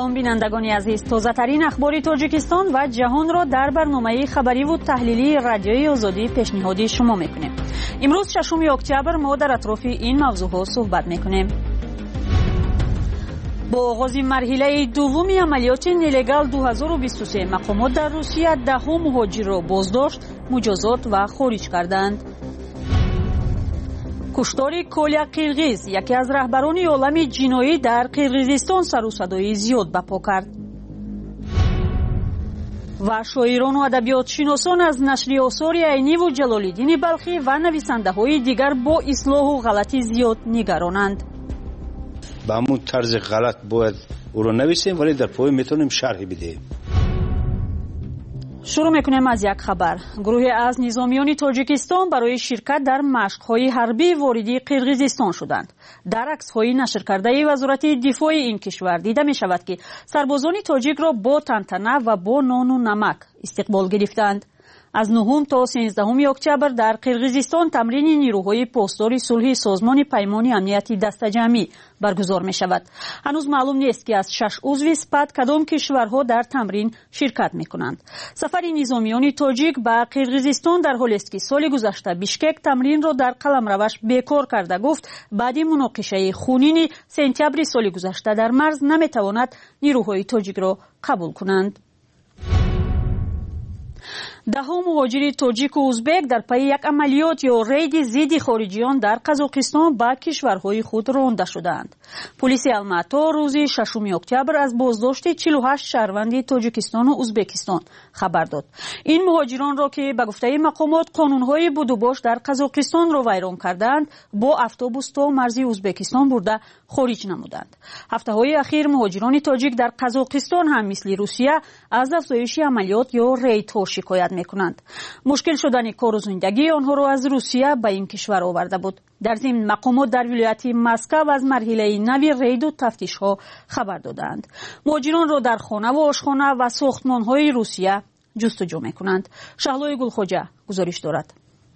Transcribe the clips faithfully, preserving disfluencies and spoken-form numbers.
سلام بینندگان عزیز، تازه ترین اخبار تاجیکستان و جهان را در برنامه خبری و تحلیلی رادیوی آزادی پیشنهادی شما میکنیم. امروز ششم اکتبر ما در اطراف این موضوعات صحبت میکنیم. با آغاز مرحله دوم عملیات نلگال دو هزار و بیست و سه مقامات در روسیه ده مهاجر را بازداشت، مجازات و خارج کردند. کشتار کولیا قرغیز، یکی از رهبران عالم جنایی در قرغیزستان، سر و صدای زیاد برپا کرد. و شاعران و ادبیات شناسان از نشر آثار عینی و جلال‌الدین بلخی و نویسنده های دیگر با اصلاح و غلطی زیاد نگرانند. با همون طرز غلط باید او رو نویسیم، ولی در پای میتونیم شرحی بدهیم. شروع میکنیم از یک خبر. گروهی از نظامیان تاجیکستان برای شرکت در مشق‌های حربی واردی قرغیزستان شدند. در عکس‌های نشر کرده وزارت دفاع این کشور دیده می‌شود که سربازان تاجیک را با تنتنه و با نان و نمک استقبال گرفتند. از نهم تا سیزدهم اکتبر در قرغیزستان تمرین نیروهای پاسدار صلح سازمان پیمان امنیتی دسته‌جمعی برگزار می شود. هنوز معلوم نیست که از شش عضو سپاه کدام کشورها در تمرین شرکت می کنند. سفر نظامیان تاجیک به قرغیزستان در حالی است که سال گذشته بیشکک تمرین را در قلمروش بیکار کرده گفت بعد مناقشه خونین سپتامبر سال گذشته در مرز نمی تواند نیروهای تاجیک را قبول کنند. ده مهاجر تاجیک و ازبک در پی یک عملیات یا رید ضد خارجیان در قزاقستان به کشورهای خود رانده شدند. پلیس الماتا روز ششم اکتبر از بازداشت چهل و هشت شهروند تاجیکستان و ازبکستان خبر داد. این مهاجران را که به گفته مقامات قانونهای بود و باش در قزاقستان را ویران کردند، با اتوبوس تا مرز ازبکستان برده خارج نمودند. هفته های اخیر مهاجران تاجیک در قزاقستان هم مثل روسیه از افزایش عملیات یا ریدها شکایت میکنند. مشکل شدن کار و زندگی آنها را از روسیه به این کشور آورده بود. در ضمن مقامات در ولایت مسکو از مرحله نوی رید و تفتیش ها خبر دادند. مهاجران را در خانه و آشخانه و ساختمان های روسیه جستجو میکنند. شهلای گلخوجه گزارش دارد.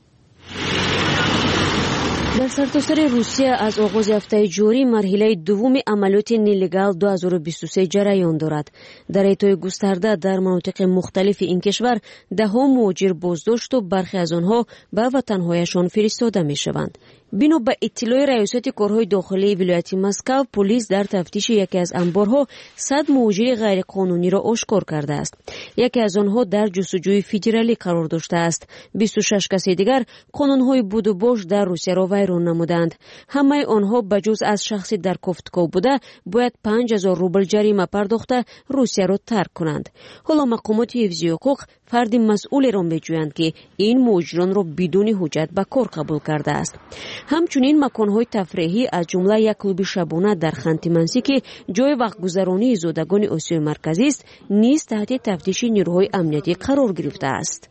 در سرتاسر روسیه از آغاز هفته جاری مرحله دوم عملیات نلگال دو هزار و بیست و سه جریان دارد. در احاطه گسترده در مناطق مختلف این کشور ده ها مهاجر بازداشت و برخی از آنها به وطنهایشان فرستاده می شوند. بنا به اطلاع ریاست کارهای داخلی ولایت مسکو، پلیس در تفتیش یکی از انبارها صد مهاجر غیر قانونی را آشکار کرده است. یکی از آنها در جستجوی فدرالی قرار داشته است. بیست و شش کس دیگر قانونهای بود و باش در روسیه را ویران نمودند. همه آنها بجز از شخصی در کوفتکو بوده باید پنج هزار روبل جریمه پرداخته روسیه را ترک کنند. حالا مقامات حفظی حقوق فرد مسئول را میجویند که این مهاجران را بدون حجت به کار قبول کرده است. همچنین مکان‌های تفریحی از جمله یک کلوب شبانه در خانتی منسی که جای وقت گذرانی زادگان آسیای مرکزی است نیز تحت تفتیش نیروهای امنیتی قرار گرفته است.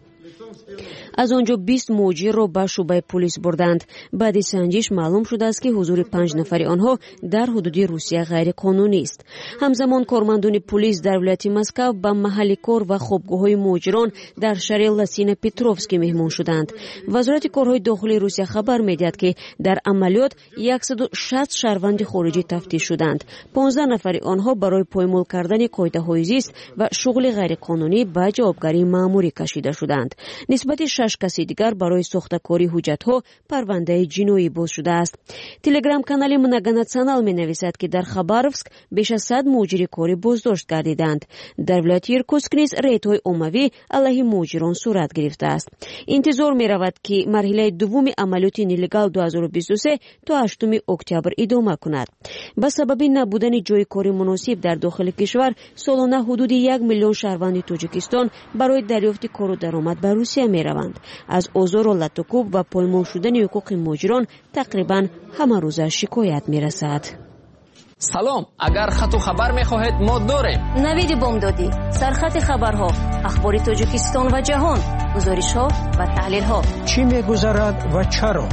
از آنجا بیست مهاجر را به شعبه پلیس بردند. بعد سنجش معلوم شده است که حضور پنج نفر آنها در حدود روسیه غیر قانونی است. همزمان کارمندان پلیس در ولایت مسکو به محل کار و خوابگاه‌های مهاجران در شهر لاسین پتروفسکی مهمان شدند. وزارت کارهای داخلی روسیه خبر می‌دهد که در عملیات صد و شصت شهروند خارجی تفتیش شدند. پانزده نفر آنها برای پایمال کردن قاعده‌های زیست و شغل غیر قانونی به جوابگری مأموری کشیده شدند. نسبت شش کسی دیگر برای ساخته‌کاری حجت‌ها پرونده جنایی باز شده است. تلگرام کانال مناگناціонал می‌نویسد که در خباروفسک بیش از صد مهاجر کاری بازداشت گردیدند. در ولایت ایرکوتسک نیز ریدهای عمومی علیه مهاجران صورت گرفته است. انتظار می‌رود که مرحله دوم عملیات نلگال دو هزار و بیست و سه تا هشتم اکتبر ادامه کند. به سبب نبودن جای کاری مناسب در داخل کشور سالانه حدود یک میلیون شهروند تاجیکستان برای دریافت کار و درآمد به روسیه می‌روند. از آزار و لطکوب و پایمال شدن حقوق مهاجران تقریبا همه روز شکایت می‌رسد. سلام، اگر خط و خبر می‌خواهید ما داریم. نوید بامدادی، سرخط خبرها، اخبار تاجیکستان و جهان، گزارش‌ها و تحلیل‌ها. چی می‌گذرد و چرا؟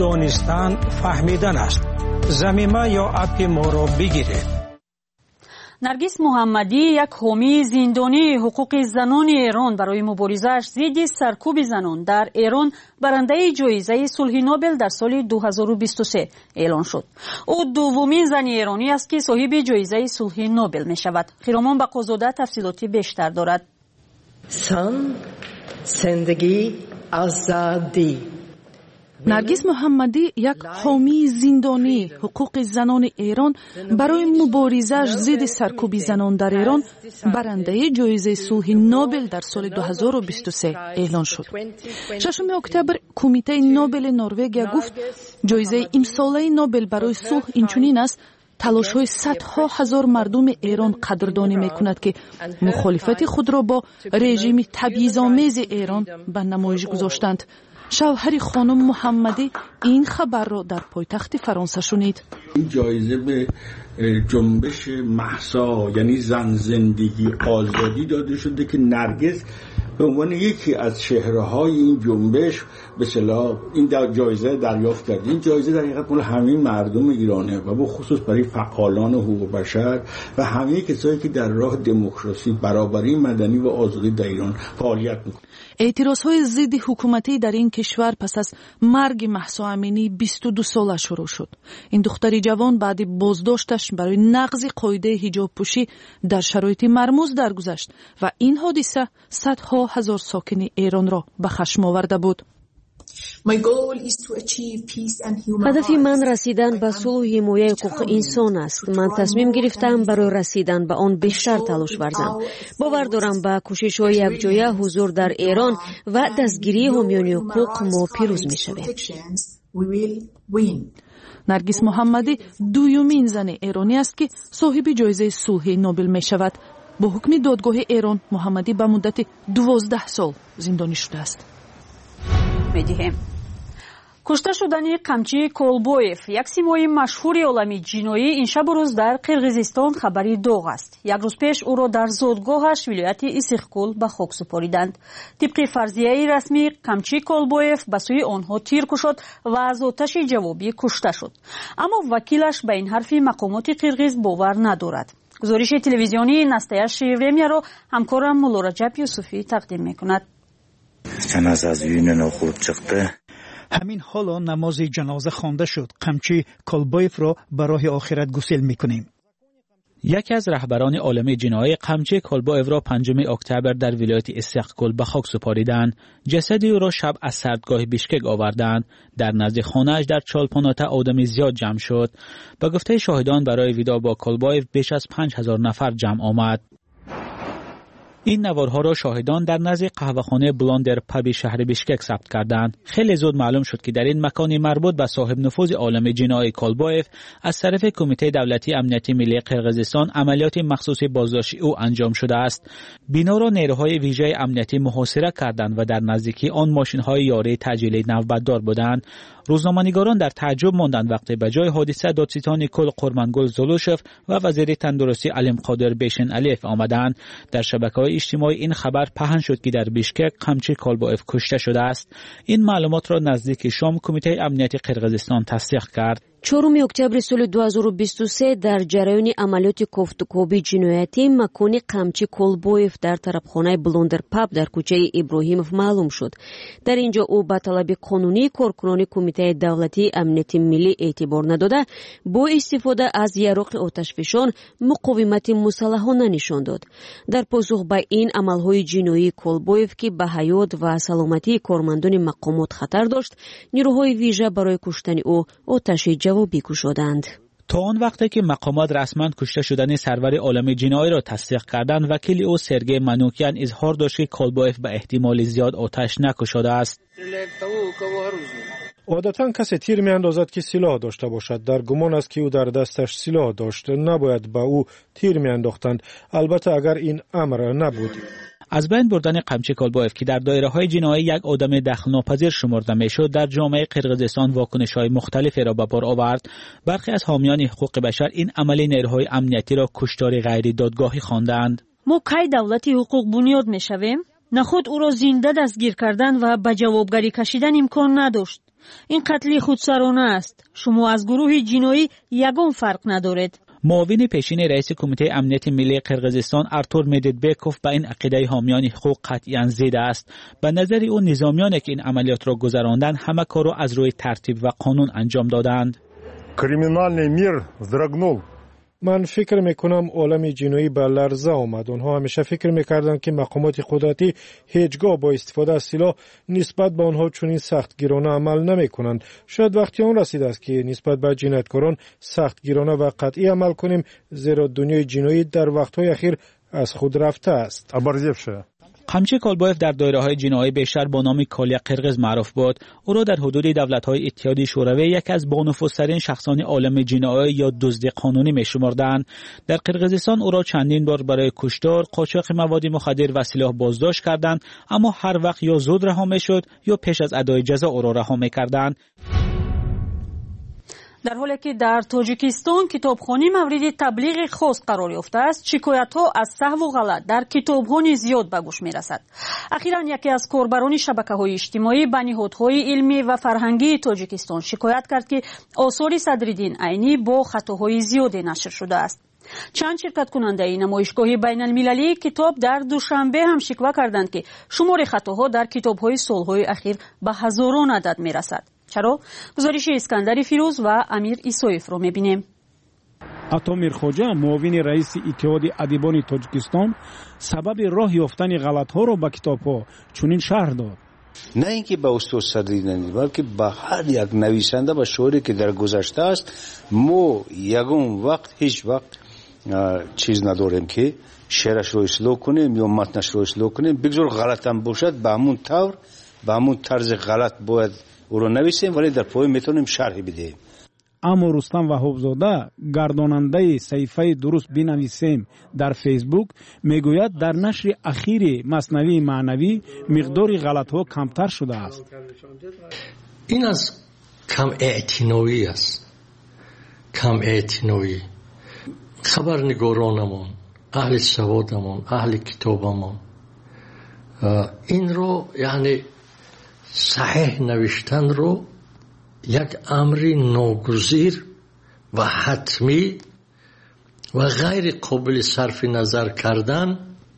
دانستن فهمیدن است. زمینه یا اپ ما را بگیرید. نرگس محمدی یک حامی زندانی حقوق زنان ایران برای مبارزه‌اش ضد سرکوب زنان در ایران برنده جایزه صلح نوبل در سال دو هزار و بیست و سه اعلان شد. او دومین زن ایرانی است که صاحب جایزه صلح نوبل می شود. خیرامان بقازاده تفصیلاتی بیشتر دارد. سن زندگی آزادی. نرگس محمدی یک حامی زندانی حقوق زنان ایران برای مبارزه‌اش ضد سرکوب زنان در ایران برنده جایزه صلح نوبل در سال دو هزار و بیست و سه اعلان شد. ششم اکتبر کمیته نوبل نروژ گفت جایزه امساله نوبل برای صلح اینچنین است تلاش‌های صدها هزار مردم ایران قدردانی می‌کند که مخالفت خود را با رژیم تبعیض‌آمیز ایران به نمایش گذاشتند. شوهر خانم محمدی این خبر را در پایتخت فرانسه شنید. این جایزه به جنبش مهسا یعنی زن زندگی آزادی داده شده که نرگس به عنوان یکی از چهره‌های این جنبش به اصطلاح این جایزه دریافت کرد. این جایزه در حقیقت مال همه مردم ایرانه و به خصوص برای فعالان حقوق بشر و همه کسایی که در راه دموکراسی، برابری مدنی و آزادی در ایران فعالیت می‌کنند. اعتراضهای ضد حکومتی در این کشور پس از مرگ مهسا امینی بیست و دو ساله شروع شد. این دختر جوان بعد بازداشتش برای نقض قاعده حجاب پوشی در شرایط مرموز درگذشت و این حادثه صدها هزار ساکن ایران را به خشم آورده بود. هدف من رسیدن به صلح و حمایت حقوق انسان است. من تصمیم گرفتم برای رسیدن به آن بیشتر تلاش ورزم. باور دارم با کوشش‌های یکجایی حضور در ایران و دستگیری حامیان حقوق ما پیروز می‌شویم. نرگس محمدی دومین زن ایرانی است که صاحب جایزه صلح نوبل می‌شود. با حکم دادگاه ایران محمدی به مدت دوازده سال زندانی شده است. می‌دهیم. کشته شدن قمچی کولبویف یک سیمای مشهور عالمی جنایی این شب و روز در قرقیزستان خبری داغ است. یک روز پیش او را در زادگاهش ولایت اسیخکول به خاک سپاریدند. طبق فرضیه رسمی قمچی کولبویف به سوی آنها تیر کشید و از آتش جوابی کشته شد. اما وکیلش به این حرف مقامات قرقیز باور ندارد. گزارش تلویزیونی نستیا شیرمیا را همکارم مولا رجب یوسفی تقدیم می‌کند. جنازه از وینن خورد چقته. همین حالا نماز جنازه خوانده شد. قمچی کولبویف را به راه آخرت گسیل می‌کنیم. یکی از رهبران عالم جنایی قمچی کولبویف را پنجم اکتبر در ولایت اسیخکول به خاک سپاریدند. جسد او را شب از سردگاه بیشکک آوردند. در نزد خانه‌اش در چالپاناتا آدم زیاد جمع شد. به گفته شاهدان برای ویدا با کولبویف بیش از پنج هزار نفر جمع آمد. این نوارها را شاهدان در نزد قهوه‌خانه بلاندر پب شهر بیشکک ثبت کردند. خیلی زود معلوم شد که در این مکان مربوط به صاحب نفوذ عالم جنایی کولبویف از طرف کمیته دولتی امنیتی ملی قرقیزستان عملیات مخصوص بازداشت او انجام شده است. بنا را نیروهای ویژه امنیتی محاصره کردند و در نزدیکی آن ماشین‌های یاری تعجیلی نوبتدار بودند. روزنامه‌نگاران در تعجب ماندند وقتی به جای حادثه دادستان کل قرمانگل زولوشف و وزیر تندرستی علیم قادر بیشن علیف آمدند. در شبکه‌های اجتماعی این خبر پهن شد که در بیشکک قمچی کولبویف کشته شده است. این معلومات را نزدیک شام کمیته امنیتی قرقیزستان تصدیق کرد. چهارم اکتبر سال دو هزار و بیست و سه در جریان عملیات کوفتکوبی جنایتی مکان قمچی کولبویف در طرفخانه بلوندر پاب در کوچه ابراهیموف معلوم شد. در اینجا او با طلب قانونی کارکنان کمیته دولتی امنیتی ملی اعتبار نداده با استفاده از یاروق آتشفشان مقاومت مسلحانه نشان داد. در پاسخ به این عملهای جنایی کولبویف که به حیات و سلامتی کارمندان مقامات خطر داشت، نیروهای ویژه برای کشتن او آتش جوابی کشیدند. تا آن وقتی که مقامات رسما کشته شدن سرور عالم جنایی را تصدیق کردند، وکیل او سرگئی منوکیان اظهار داشت که کولبویف به احتمال زیاد آتش نکشیده است. عادتا کسی تیر می اندازد که سلاح داشته باشد. در گمان است که او در دستش سلاح داشت، نباید به او تیر می انداختند. البته اگر این امر نبود. از بین بردن قمچی کولبویف که در دایره‌های جنایی یک آدم دخل‌ناپذیر شمرده میشد، در جامعه قرقیزستان واکنش‌های مختلفی را به بار آورد. برخی از حامیان حقوق بشر این عمل نیروهای امنیتی را کشتار غیر دادگاهی خواندند. ما کی دولتی حقوق بنیاد میشویم؟ نخود او را زنده دستگیر کردن و به جوابگری کشیدن امکان نداشت. این قتل خودسرانه است. شما از گروه جنایی یگان فرق ندارید. معاون پیشین رئیس کمیته امنیت ملی قرقیزستان ارتور مددبکوف به این عقیده حامیان حقوق قطعاً ضد است. به نظر او نظامیانی که این عملیات را گذراندند همه کار را از روی ترتیب و قانون انجام دادند. کریمینال میر زرگنول. من فکر میکنم عالم جنایی به لرزه آمد. آنها همیشه فکر میکردند که مقامات قدرتی هیچگاه با استفاده از سلاح نسبت به آنها چنین سختگیرانه عمل نمیکنند. شاید وقتی آن رسید است که نسبت به جنایتکاران سختگیرانه و قطعی عمل کنیم، زیرا دنیای جنایی در وقتهای اخیر از خود رفته است. قمچه کالبایف در دایره‌های جنایی بیشتر با نام کالیا قرقیز معروف بود. او را در حدود دولت‌های اتحادیه شوروی یکی از بانفوذترین شخصان عالم جنایی یا دزد قانونی می‌شمردند. در قرقیزستان او را چندین بار برای کشتار، قاچاق مواد مخدر و سلاح بازداشت کردند، اما هر وقت یا زود رها می‌شد یا پیش از ادای جزا او را رها می‌کردند. در حالی که در تاجیکستان کتابخوانی مورد تبلیغ خاص قرار یافته است، شکایت‌ها از سهو و غلط در کتاب‌ها نیز زیاد به گوش می‌رسد. اخیراً یکی از کاربران شبکه‌های اجتماعی به نهادهای علمی و فرهنگی تاجیکستان شکایت کرد که آثار صدرالدین عینی با خطاهای زیادی نشر شده است. چند شرکت کننده نمایشگاه بین المللی کتاب در دوشنبه هم شکوه کردند که شمار خطاها در کتاب‌های سال‌های اخیر به هزاران عدد می‌رسد. چرا؟ گزارش اسکندر فیروز و امیر ایسویف رو می‌بینیم. عطا میرخواجه معاون رئیس اتحاد ادیبان تاجیکستان سبب راه یافتن غلط‌ها را به کتاب‌ها چنین شرح داد. نه اینکه به استاد صدرالدین، بلکه به هر یک نویسنده و شاعری که در گذشته است، ما یگان وقت هیچ وقت چیز نداریم که شعرش رو اصلاح کنیم یا متنش رو اصلاح کنیم. بگذار غلط هم باشد به همون طور به همون طرز غلط باید او رو نویسیم، ولی در پای میتونیم شرح بدهیم. اما رستم وهابزاده گرداننده صحیفه درست بنویسیم در فیسبوک میگوید در نشر اخیر مثنوی معنوی مقدار غلط‌ها کمتر شده است. این از کم اعتنایی است. کم اعتنایی. خبرنگارانمون، اهل سوادمون، اهل کتابمون این رو یعنی صحیح نوشتن رو یک امری ناگزیر و حتمی و غیر قابل صرف نظر کردن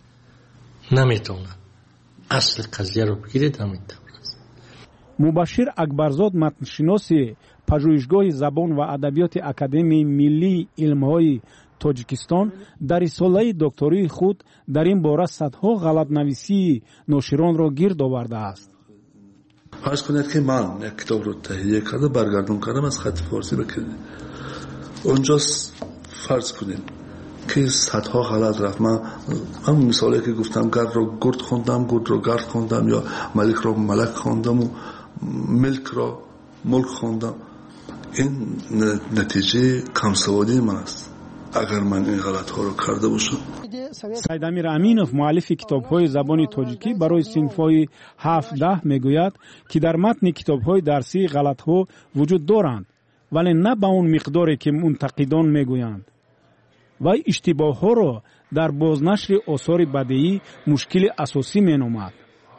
نمیتونه. اصل قضیه رو بگیرید همین طور است. مبشر اکبرزاد متنشناس پژوهشگاه زبان و ادبیات اکادمی ملی علم‌های تاجیکستان در رساله دکتری خود در این باره صدها غلط نویسی ناشران را گرد آورده است. فرض کنید که من یک کتاب رو تهیه کرده برگردون کردم از خط فارسی بکنید، اونجا فرض کنید که صدها غلط رفت. من هم مثالی که گفتم گرد رو گرد خوندم، گرد رو گرد خوندم، یا ملک رو ملک خوندم و ملک رو ملک خوندم. این نتیجه کمسوادی من است اگر من این غلط ها رو کرده باشم. سید امیر امینوف مؤلف کتاب‌های زبان تاجیکی برای صنف‌های هفده میگوید که در متن کتاب‌های درسی غلط‌ها وجود دارند، ولی نه به اون مقداری که منتقدان میگویند. و اشتباه‌ها را در بازنشر آثار بدیعی مشکل اساسی مینامد.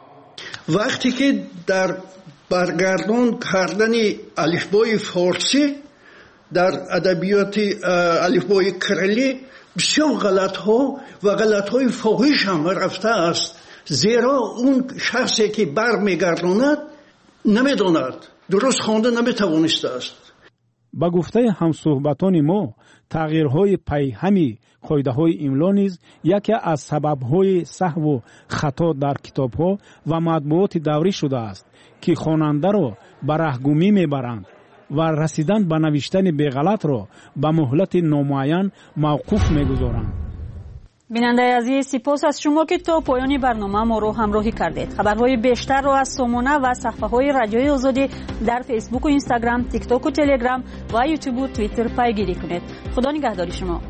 وقتی که در برگردان کردن الفبای فارسی در ادبیات الفبای کریلی بسیار غلط ها و غلط های فاحش هم رفته است، زیرا اون شخصی که بر میگرداند نمیداند، درست خوانده نمیتوانسته است. با گفته همصحبتان ما تغییرهای پیهمی قاعده های املا نیز یکی از سببهای سهو و خطا در کتابها و مطبوعات دوری شده است که خواننده را به رهگمی میبرند و رسیدن به نوشتن بی‌غلط را به مهلت نامعین موقوف می‌گذارند. بیننده عزیز، سپاس از شما که تا پایان برنامه ما رو همراهی کردید. خبرهای بیشتر رو از سامانه و صفحه‌های رادیوی آزادی در فیسبوک و اینستاگرام، تیک تاک و تلگرام و یوتیوب و توییتر پیگیری کنید. خدا نگهدار شما.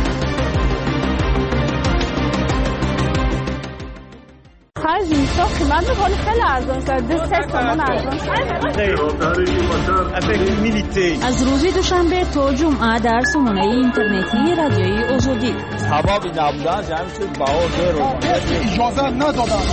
از این من می‌خوام خیلی ارزان شد سه تومن ارزان شد از روز دوشنبه تا جمعه در سامانه اینترنتی رادیوی آزادی ثوابی نبودن جمع شد بهار رو اجازه ندادن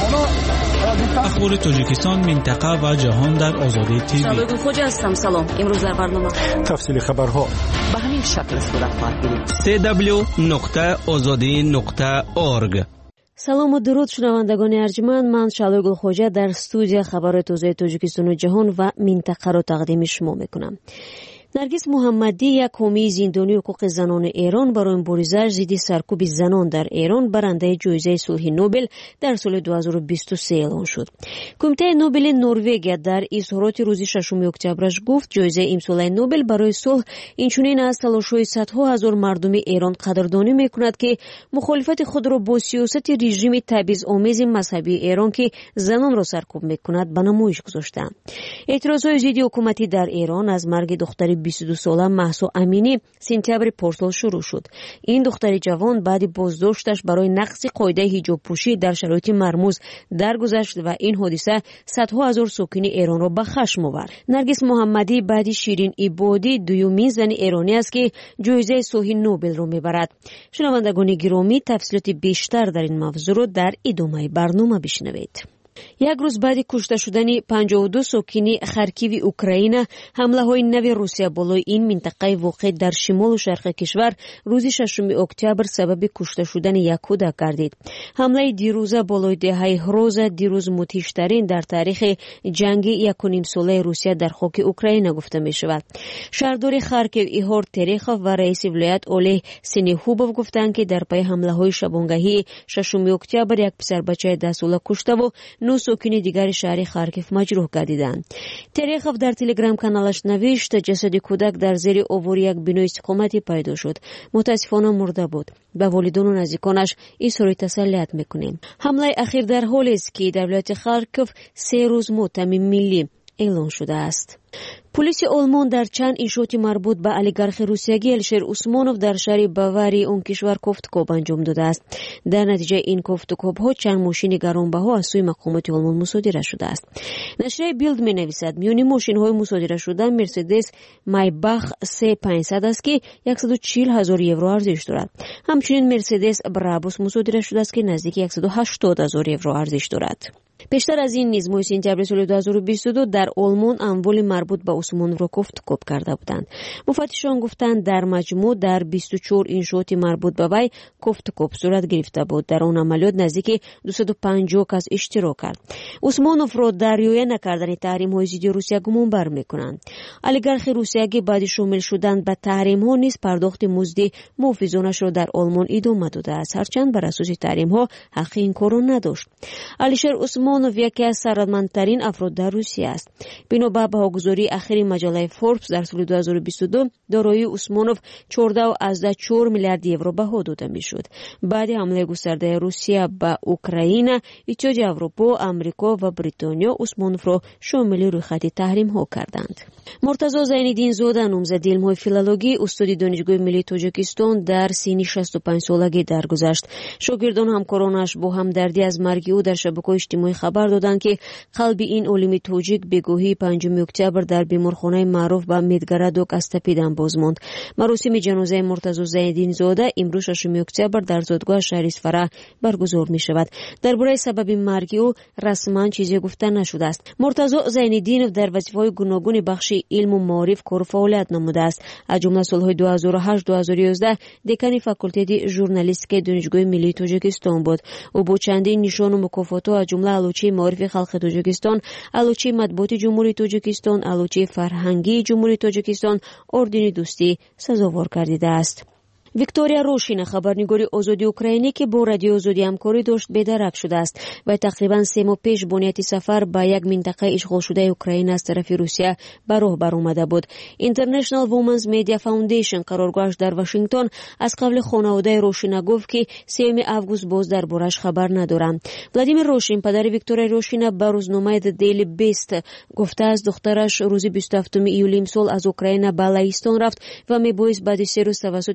اخبار تاجیکستان منطقه و جهان در آزادی تیوی. شالوی خوجا هستم. سلام. امروز در برنامه تفصیل خبرها به همین شکل صورت خواهد گرفت. دبلیو دبلیو دبلیو نقطه آزادی نقطه اورگ. سلام و درود شنوندگان ارجمند، من شالوی گلخوجا در استودیو خبر تازه تاجیکستان و جهان و منطقه را تقدیم شما میکنم. نرگس محمدی، یک حامی زندانی حقوق زنان ایران، برای مبارزه ضد سرکوب زنان در ایران برنده جایزه صلح نوبل در سال دو هزار و بیست و سه اعلام شد. کمیته نوبل نروژ در اظهارات روز ششم اکتبرش گفت جایزه امسال نوبل برای صلح اینچنین از تلاش‌های صدها هزار مردم ایران قدردانی میکند که مخالفت خود را با سیاست رژیم تبعیض‌آمیز مذهبی ایران که زنان را سرکوب میکند به نمایش گذاشتند. اعتراضهای ضد حکومتی در ایران از مرگ دختر بیست و دو ساله مهسا امینی سپتامبر پارسال شروع شد. این دختر جوان بعد بازداشتش برای نقض قاعده حجاب پوشی در شرایط مرموز درگذشت و این حادثه صدها هزار ساکن ایران را به خشم آورد. نرگس محمدی بعد شیرین عبادی دومین زن ایرانی است که جایزه صلح نوبل را میبرد. شنوندگان گرامی، تفصیلات بیشتر در این موضوع را در ادامه برنامه بشنوید. یک روز بعد کشته شدن پنجاه و دو ساکن خارکیو اوکراین، حمله های نو روسیه بالای این منطقه واقع در شمال و شرق کشور روز ششم اکتبر سبب کشته شدن یک کودک گردید. حمله دیروزه بالای دهه هروز دیروز متیشترین در تاریخ جنگ یک و نیم ساله روسیه در خاک اوکراین گفته می شود. شهردار خارکیو ایهور تریخوف و رئیس ولایت اوله سینیهوبوف گفتند که در پی حمله های شبانگاهی ششم اکتبر یک پسر بچه ده ساله کشته و نو ساکن دیگر شهر خارکیف مجروح گردیدند. تریخوف در تلگرام کانالش نوشت جسد کودک در زیر آوار یک بینای استقامتی پیدا شد. متاسفانه مرده بود. به والدین و نزدیکانش اظهار تسلیت میکنیم. حمله اخیر در حالی است که در ولایت خارکیف سه روز موتم ملی اعلان شده است. پلیس آلمان در چند انشاءات مربوط به اولیگارخ روسیایی الشر اوسمانوف در شهر باواری اون کشور کوفتکوب انجام داده است. در نتیجه این کوفتکوب ها چند ماشین گرانبها از سوی مقامات آلمان مصادره شده است. نشریه بیلد می نویسد میان ماشین های مصادره شده مرسدس مایباخ سه پانصد است که صد و چهل هزار یورو ارزش دارد. همچنین مرسدس برابوس مصادره شده است که نزدیک صد و هشتاد هزار یورو ارزش دارد. بیشتر از این نیز ماه سپتامبر سال دو هزار و بیست و دو در آلمان اموال مربوط به عثمان را کوفتکوب کرده بودند. مفتشان گفتند در مجموع در بیست و چهار انشاءات مربوط به وی کوفتکوب صورت گرفته بود. در آن عملیات نزدیک دویست و پنجاه کس اشتراک کرد. عثمانوف را در رعایت نکردن تحریم های ضد روسیه گمان بر میکنند. اولیگارخ روسیایی بعد شامل شدن به تحریم ها نیز پرداخت مزد محافظانش را در آلمان ادامه داده است، هرچند بر اساس تحریم ها حق این کار را نداشت. الشر اوسمانوف یکی از ثروتمندترین افراد در روسیه است. بنا به بهاگذاری اخیر مجله فوربس در سال دو هزار و بیست و دو دارایی اوسمانوف چهارده و چهار میلیارد یورو بها داده میشد. بعد حمله گسترده روسیه به اوکراین، اتحادیه اروپا، آمریکا و بریتانیا اوسمانوف را شامل روی خط تحریم ها کردند. مرتضی زین‌الدین زاده، نامزد علم‌های فیلولوژی، استاد دانشگاه ملی تاجیکستان، در سن شصت و پنج سالگی درگذشت. شاگردان همکارانش با همدردی از مرگ او در شبکه‌های اجتماعی خبر دادند که قلب این عالم تاجیک بگاهی پنجم اکتبر در بیمارخانه معروف به میدگردوک از تپیدن باز ماند. مراسم جنازه مرتضی زین‌الدین زاده امروز ششم اکتبر در زادگاه شهر اصفهان برگزار می شود. درباره سبب مرگ او رسما چیزی گفته نشده است. مرتضی زین‌الدین در وظیفه‌های گوناگون بخش علم و معارف کار فعالیت نموده است. از جمله سالهای دو هزار و هشت دو هزار و یازده دکان فاکولته ژورنالیستیک دانشگاه ملی تاجیکستان بود. او با چندین نشان و مکافات از جمله علوچه معارف خلق تاجیکستان، علوچه مطبوعات جمهوری تاجیکستان، علوچه فرهنگی جمهوری تاجیکستان، اردن دوستی سزاوار گردیده است. ویکتوریا روشین، خبرنگار آزادی اوکراینی که با رادیو آزادی همکاری داشت، بی‌درک شده است و تقریبا سه ماه پیش بنیاد سفر به یک منطقه اشغال شده اوکراین از طرف روسیه به راه برآمده بود. اینترنشنال وومنز میدیا فاوندیشن قرارگاهش در واشنگتن از قبل خانواده روشین گفت که سوم آگوست باز دربارش خبر ندارند. ولادیمیر روشین، پدر ویکتوریا روشین، به روزنامه دیلی بیست گفته است دخترش روز بیست و هفتم ایول امسال از اوکراین به لهستان رفت و میبایست بعد سه روز توسط خاک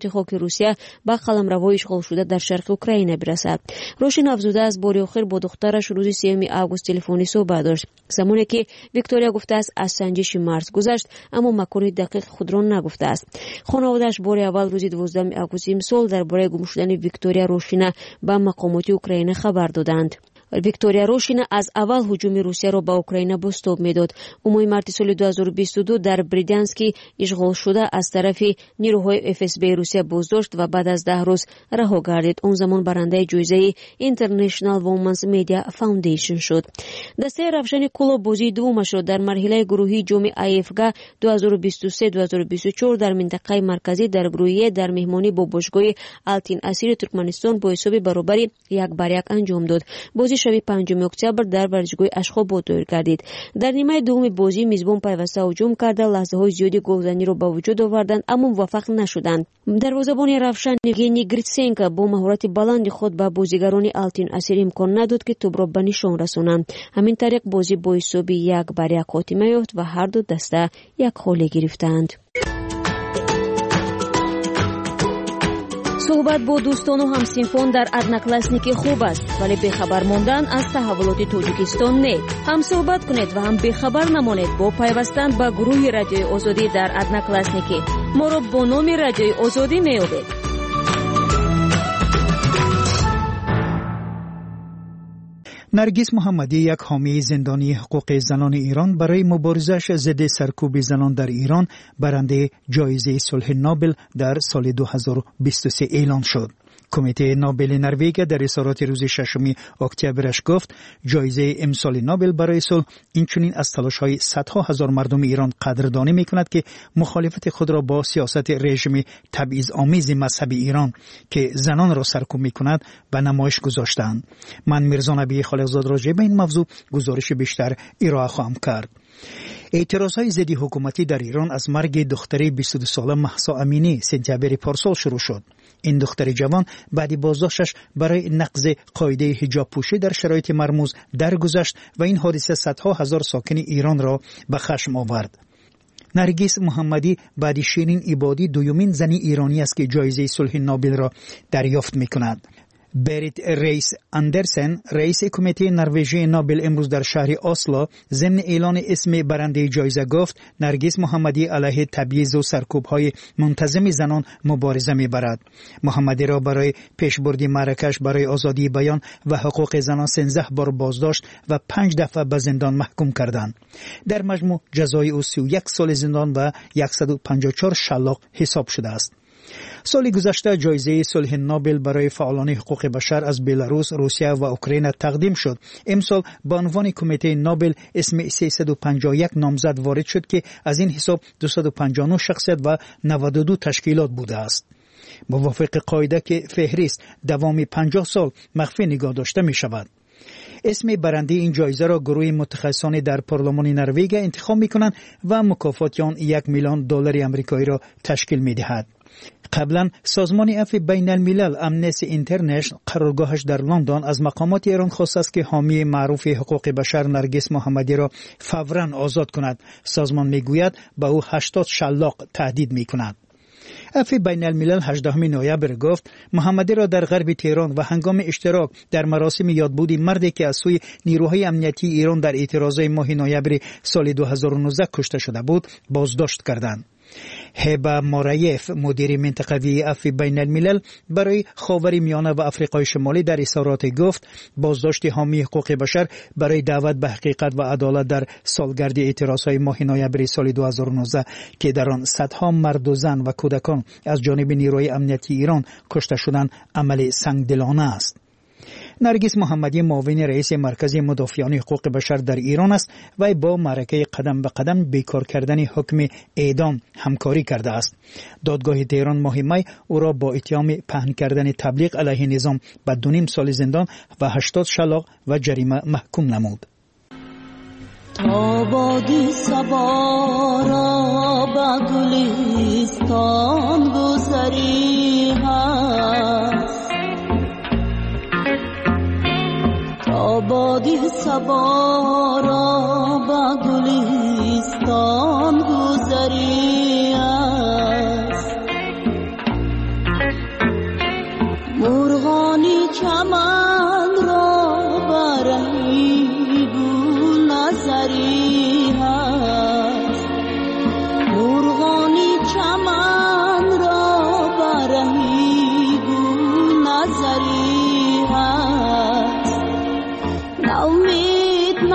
روسیه با قلمروای اشغال شده در شرق اوکراین برسد. روشن افزوده از بار آخر با دخترش روز سیوم آگوست تلفنی صحبت داشت، زمانی که ویکتوریا گفته است از سنجش مارس گذشت اما مکان دقیق خود را نگفته است. خانواده‌اش بار اول روز دوازدهم آگوست امسال درباره گم شدن ویکتوریا روشنا به مقامات اوکراین خبر دادند. ویکتوریا روشنا از اول هجوم روسیه را به اوکراین بازتاب میداد. او ماه مارس سال دو هزار و بیست و دو در بریدانسکی اشغال شده از طرف نیروهای اف اس بی روسیه بازداشت و بعد از ده روز رها گردید. اون زمان برنده جایزه اینترنشنال وومنز میدیا فاوندیشن شد. دسته رفشن کلوب بازی دومش را در مرحله گروهی جام آی اف گا دو هزار و بیست و سه دو هزار و بیست و چهار در منطقه مرکزی در گروهی در مهمانی با باشگاه آلتین اسیر ترکمنستان با حساب برابری یک بر یک انجام داد. بازی شب پنجم اکتبر در ورزشگاه اشخاباد دایر گردید. در نیمه دوم بازی میزبان پیوسته هجوم کرده، لحظه های زیادی گلزنی را به وجود آوردند اما موفق نشدند. دروازه‌بان رفشن یوگنی گریتسنکو با مهارت بلند خود به بازیگران آلتین اسیر امکان نداد که توپ را به نشان رسانند. همین طریق بازی با حساب یک بر یک خاتمه یافت و هر دو دسته یک خاله گرفتند. صحبت با دوستان و همسینفان در ادناکلاسنیکی خوب است، ولی بخبر ماندن از تحولات تاجیکستان نه. هم صحبت کنید و هم بخبر نمانید با پیوستن به گروه رادیوی آزادی در ادناکلاسنیکی. ما را با نام رادیوی آزادی میابید. نرگس محمدی، یک حامی زندانی حقوق زنان ایران، برای مبارزه‌اش ضد سرکوب زنان در ایران برنده جایزه صلح نوبل در سال دو هزار و بیست و سه اعلان شد. کمیته نوبل نروژ در اظهارات روز ششم اکتبرش گفت جایزه امسال نوبل برای صلح اینچنین از تلاش‌های صدها هزار مردم ایران قدردانی می‌کند که مخالفت خود را با سیاست رژیم تبعیض‌آمیز مذهبی ایران که زنان را سرکوب می‌کند به نمایش گذاشتند. من میرزا نبی خالقزاد راجع به این موضوع گزارش بیشتر ارائه خواهم کرد. اعتراضهای ضد حکومتی در ایران از مرگ دختر بیست و دو ساله مهسا امینی سپتامبر پارسال شروع شد. این دختر جوان بعد بازداشتش برای نقض قاعده حجاب پوشی در شرایط مرموز درگذشت و این حادثه صدها هزار ساکن ایران را به خشم آورد. نرگس محمدی بعد شیرین عبادی دومین زن ایرانی است که جایزه صلح نوبل را دریافت می‌کند. بریت ریس اندرسن، رئیس کمیته نروژی نوبل، امروز در شهر اسلو ضمن اعلان اسم برنده جایزه گفت نرگس محمدی علیه تبعیض و سرکوب‌های منتظم زنان مبارزه می‌برد. محمدی را برای پیشبرد معرکش برای آزادی بیان و حقوق زنان سیزده بار بازداشت و پنج دفعه به زندان محکوم کردند. در مجموع جزای او سی و یک سال زندان و صد و پنجاه و چهار شلاق حساب شده است. سال گذشته جایزه صلح نوبل برای فعالان حقوق بشر از بلاروس، روسیه و اوکراین تقدیم شد. امسال به عنوان کمیته نوبل اسم سیصد و پنجاه و یک نامزد وارد شد که از این حساب دویست و پنجاه و نه شخصیت و نود و دو تشکیلات بوده است. موافق قاعده که فهرست دوام پنجاه سال مخفی نگاه داشته می شود. اسم برنده این جایزه را گروه متخصصان در پارلمان نروژ انتخاب می کنند و مکافات آن یک میلیون دلار آمریکایی را تشکیل می دهد. قبلا سازمان عفو بین الملل امنستی اینترنشنال قرارگاهش در لندن از مقامات ایران خواست است که حامی معروف حقوق بشر نرگس محمدی را فوراً آزاد کند. سازمان میگوید به او هشتاد شلاق تهدید میکند. عفو بین الملل هجدهم نوامبر گفت محمدی را در غرب تهران و هنگام اشتراک در مراسم یادبود مردی که از سوی نیروهای امنیتی ایران در اعتراضات ماه نوامبر سال دو هزار و نوزده کشته شده بود بازداشت کردند. هبه مارایف، مدیر منطقوی عفو بین الملل برای خاور میانه و آفریقای شمالی، در اظهارات گفت بازداشت حامی حقوق بشر برای دعوت به حقیقت و عدالت در سالگرد اعتراضهای ماه نوامبر سال دو هزار و نوزده که در آن صدها مرد و زن و کودکان از جانب نیروهای امنیتی ایران کشته شدند عمل سنگدلانه است. نرگس محمدی معاون رئیس مرکز مدافعان حقوق بشر در ایران است و با معرکه قدم به قدم بیکار کردن حکم اعدام همکاری کرده است. دادگاه تهران ماه می او را با اتهام پهن کردن تبلیغ علیه نظام به دو نیم سال زندان و هشتاد شلاق و جریمه محکوم نمود. آبادی سوارا با گلستان گذری هست، آبادی سوارا با گلستان گذری است،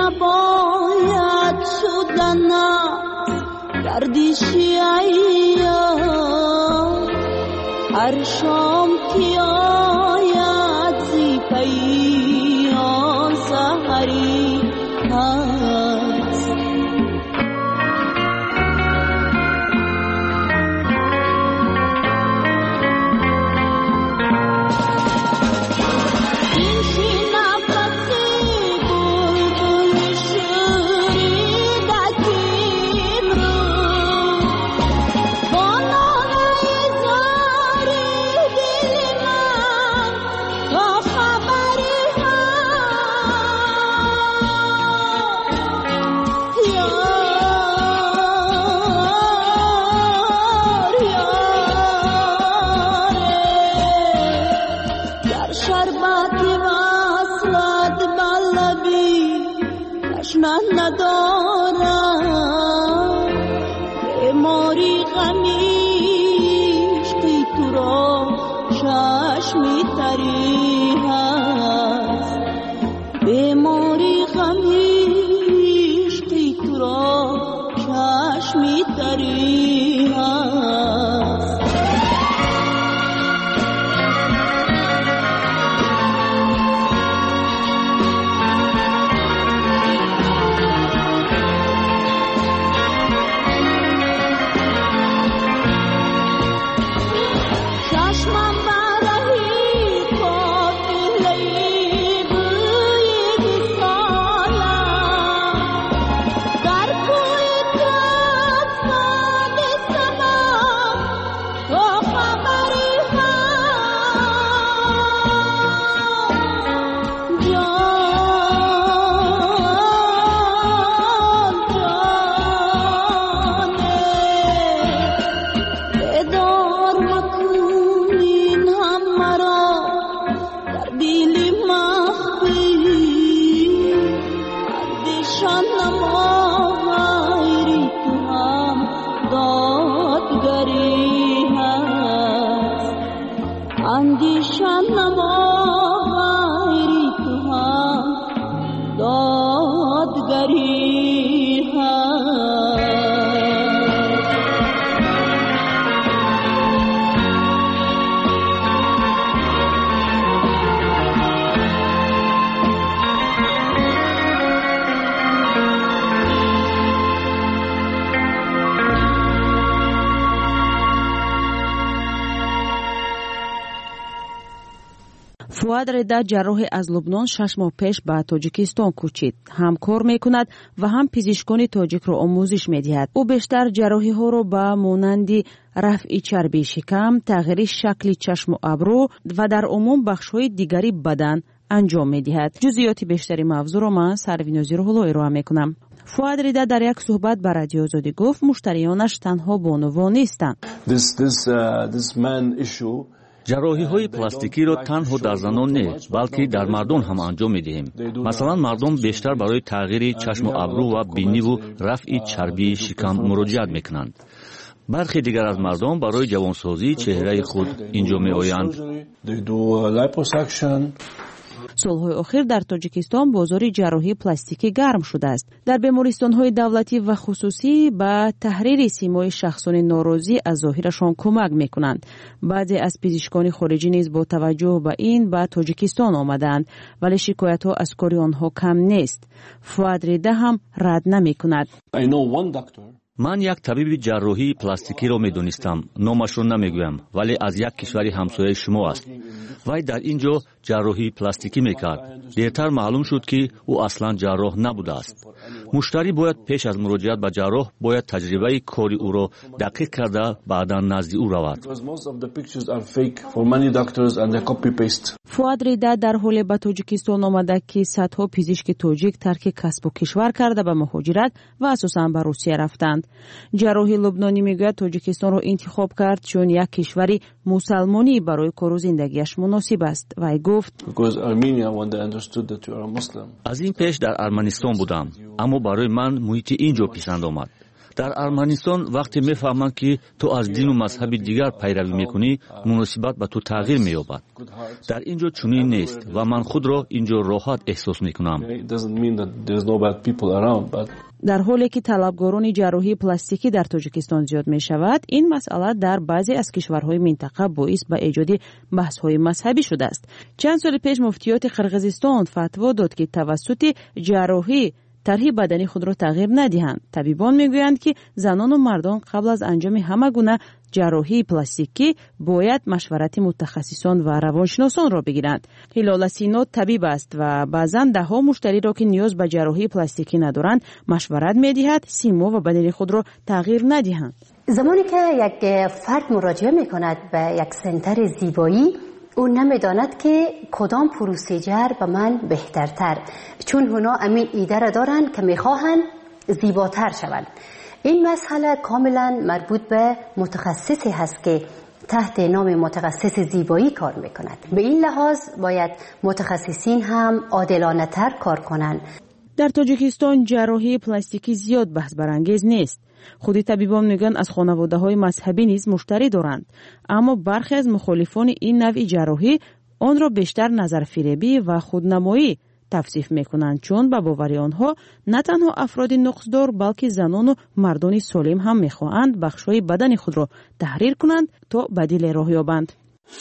نباید شدن گردشی ایام هر شام که آید زی پیام سحری هست فؤاد ردا جراح از لبنان شش ماه پیش به تاجیکستان کوچید. هم کار میکند و هم پزشکان تاجیک را آموزش میدهد. او بیشتر جراحی ها را به مانند رفع چربی شکم، تغییر شکل چشم و ابرو و در عموم بخش های دیگری بدن انجام میدهد. جزئیات بیشتری موضوع را من سروینازی رو هلو ارائه میکنم. فؤاد ردا در یک صحبت به رادیو آزادی گفت مشتریانش تنها بانوا نیستند. This this uh, this man issue جراحی های پلاستیکی را تنها در زنان نه بلکه در مردان هم انجام می دهیم. مثلا مردم بیشتر برای تغییر چشم و ابرو و بینی و رفع چربی شکم مراجعت می کنند. برخی دیگر از مردم برای جوانسازی چهره خود اینجا می آیند. سالهای اخیر در تاجیکستان بازار جراحی پلاستیکی گرم شده است. در بیمارستان‌های دولتی و خصوصی به تحریر سیمای شخصان ناراضی از ظاهرشان کمک می‌کنند. بعضی از پزشکان خارجی نیز با توجه به این به تاجیکستان آمدند، ولی شکایت‌ها از کار آنها کم نیست. فؤاد ردا هم رد نمی‌کند. من یک طبیب جراحی پلاستیکی را می دونستم. نامش را نمیگویم، ولی از یک کشور همسایه شما است. وی در اینجا جراحی پلاستیکی میکرد. دیرتر معلوم شد که او اصلا جراح نبوده است. مشتری باید پیش از مراجعت به جراح باید تجربه کاری او را دقیق کرده بعدا نزد او رود. فؤاد ردا در حال به تاجیکستان آمده که صدها پزشک تاجیک ترک کسب و کشور کرده به مهاجرت و اساساً به روسیه رفتند. جراحی لبنانی میگوید تاجیکستان را انتخاب کرد چون یک کشوری مسلمانی برای کار و زندگیش مناسب است. و گفت از این پیش در ارمنستان بودم، اما برای من محیط اینجا پسند آمد. در ارمنستان وقتی میفهمند که تو از دین و مذهب دیگر پیروی میکنی مناسبت به تو تغییر مییابد. در اینجا چنین نیست و من خود را اینجا راحت احساس میکنم. در حالی که طلبکاران جراحی پلاستیکی در تاجیکستان زیاد می شود، این مسئله در بعضی از کشورهای منطقه باعث به ایجاد بحث‌های مذهبی شده است. چند سال پیش مفتیات قرقیزستان فتوا داد که توسط جراحی طرح بدنی خود را تغییر ندهند. طبیبان میگویند که زنان و مردان قبل از انجام همه گونه جراحی پلاستیکی باید مشورت متخصصان و روانشناسان را بگیرند. هلال سینا طبیب است و بعضا ده ها مشتری را که نیاز به جراحی پلاستیکی ندارند مشورت میدهد سیما و بدن خود را تغییر ندهند. زمانی که یک فرد مراجعه میکند به یک سنتر زیبایی، او نمیداند که کدام پروسیجر به من بهترتر، چون اونا امین ایده را دارند که میخواهند زیباتر شوند. این مسئله کاملا مربوط به متخصصی هست که تحت نام متخصص زیبایی کار میکند. به این لحاظ باید متخصصین هم عادلانه تر کار کنند. در تاجیکستان جراحی پلاستیکی زیاد بحث برانگیز نیست. خودی طبیبان میگن از خانواده های مذهبی نیز مشتری دارند، اما برخی از مخالفان این نوع جراحی آن را بیشتر نظر فریبی و خودنمایی توصیف میکنند، چون به باور آنها نه تنها افراد نقصدار بلکه زنان و مردان سالم هم میخواهند بخش‌های بدن خود را تحریر کنند تا بدیل راه یابند.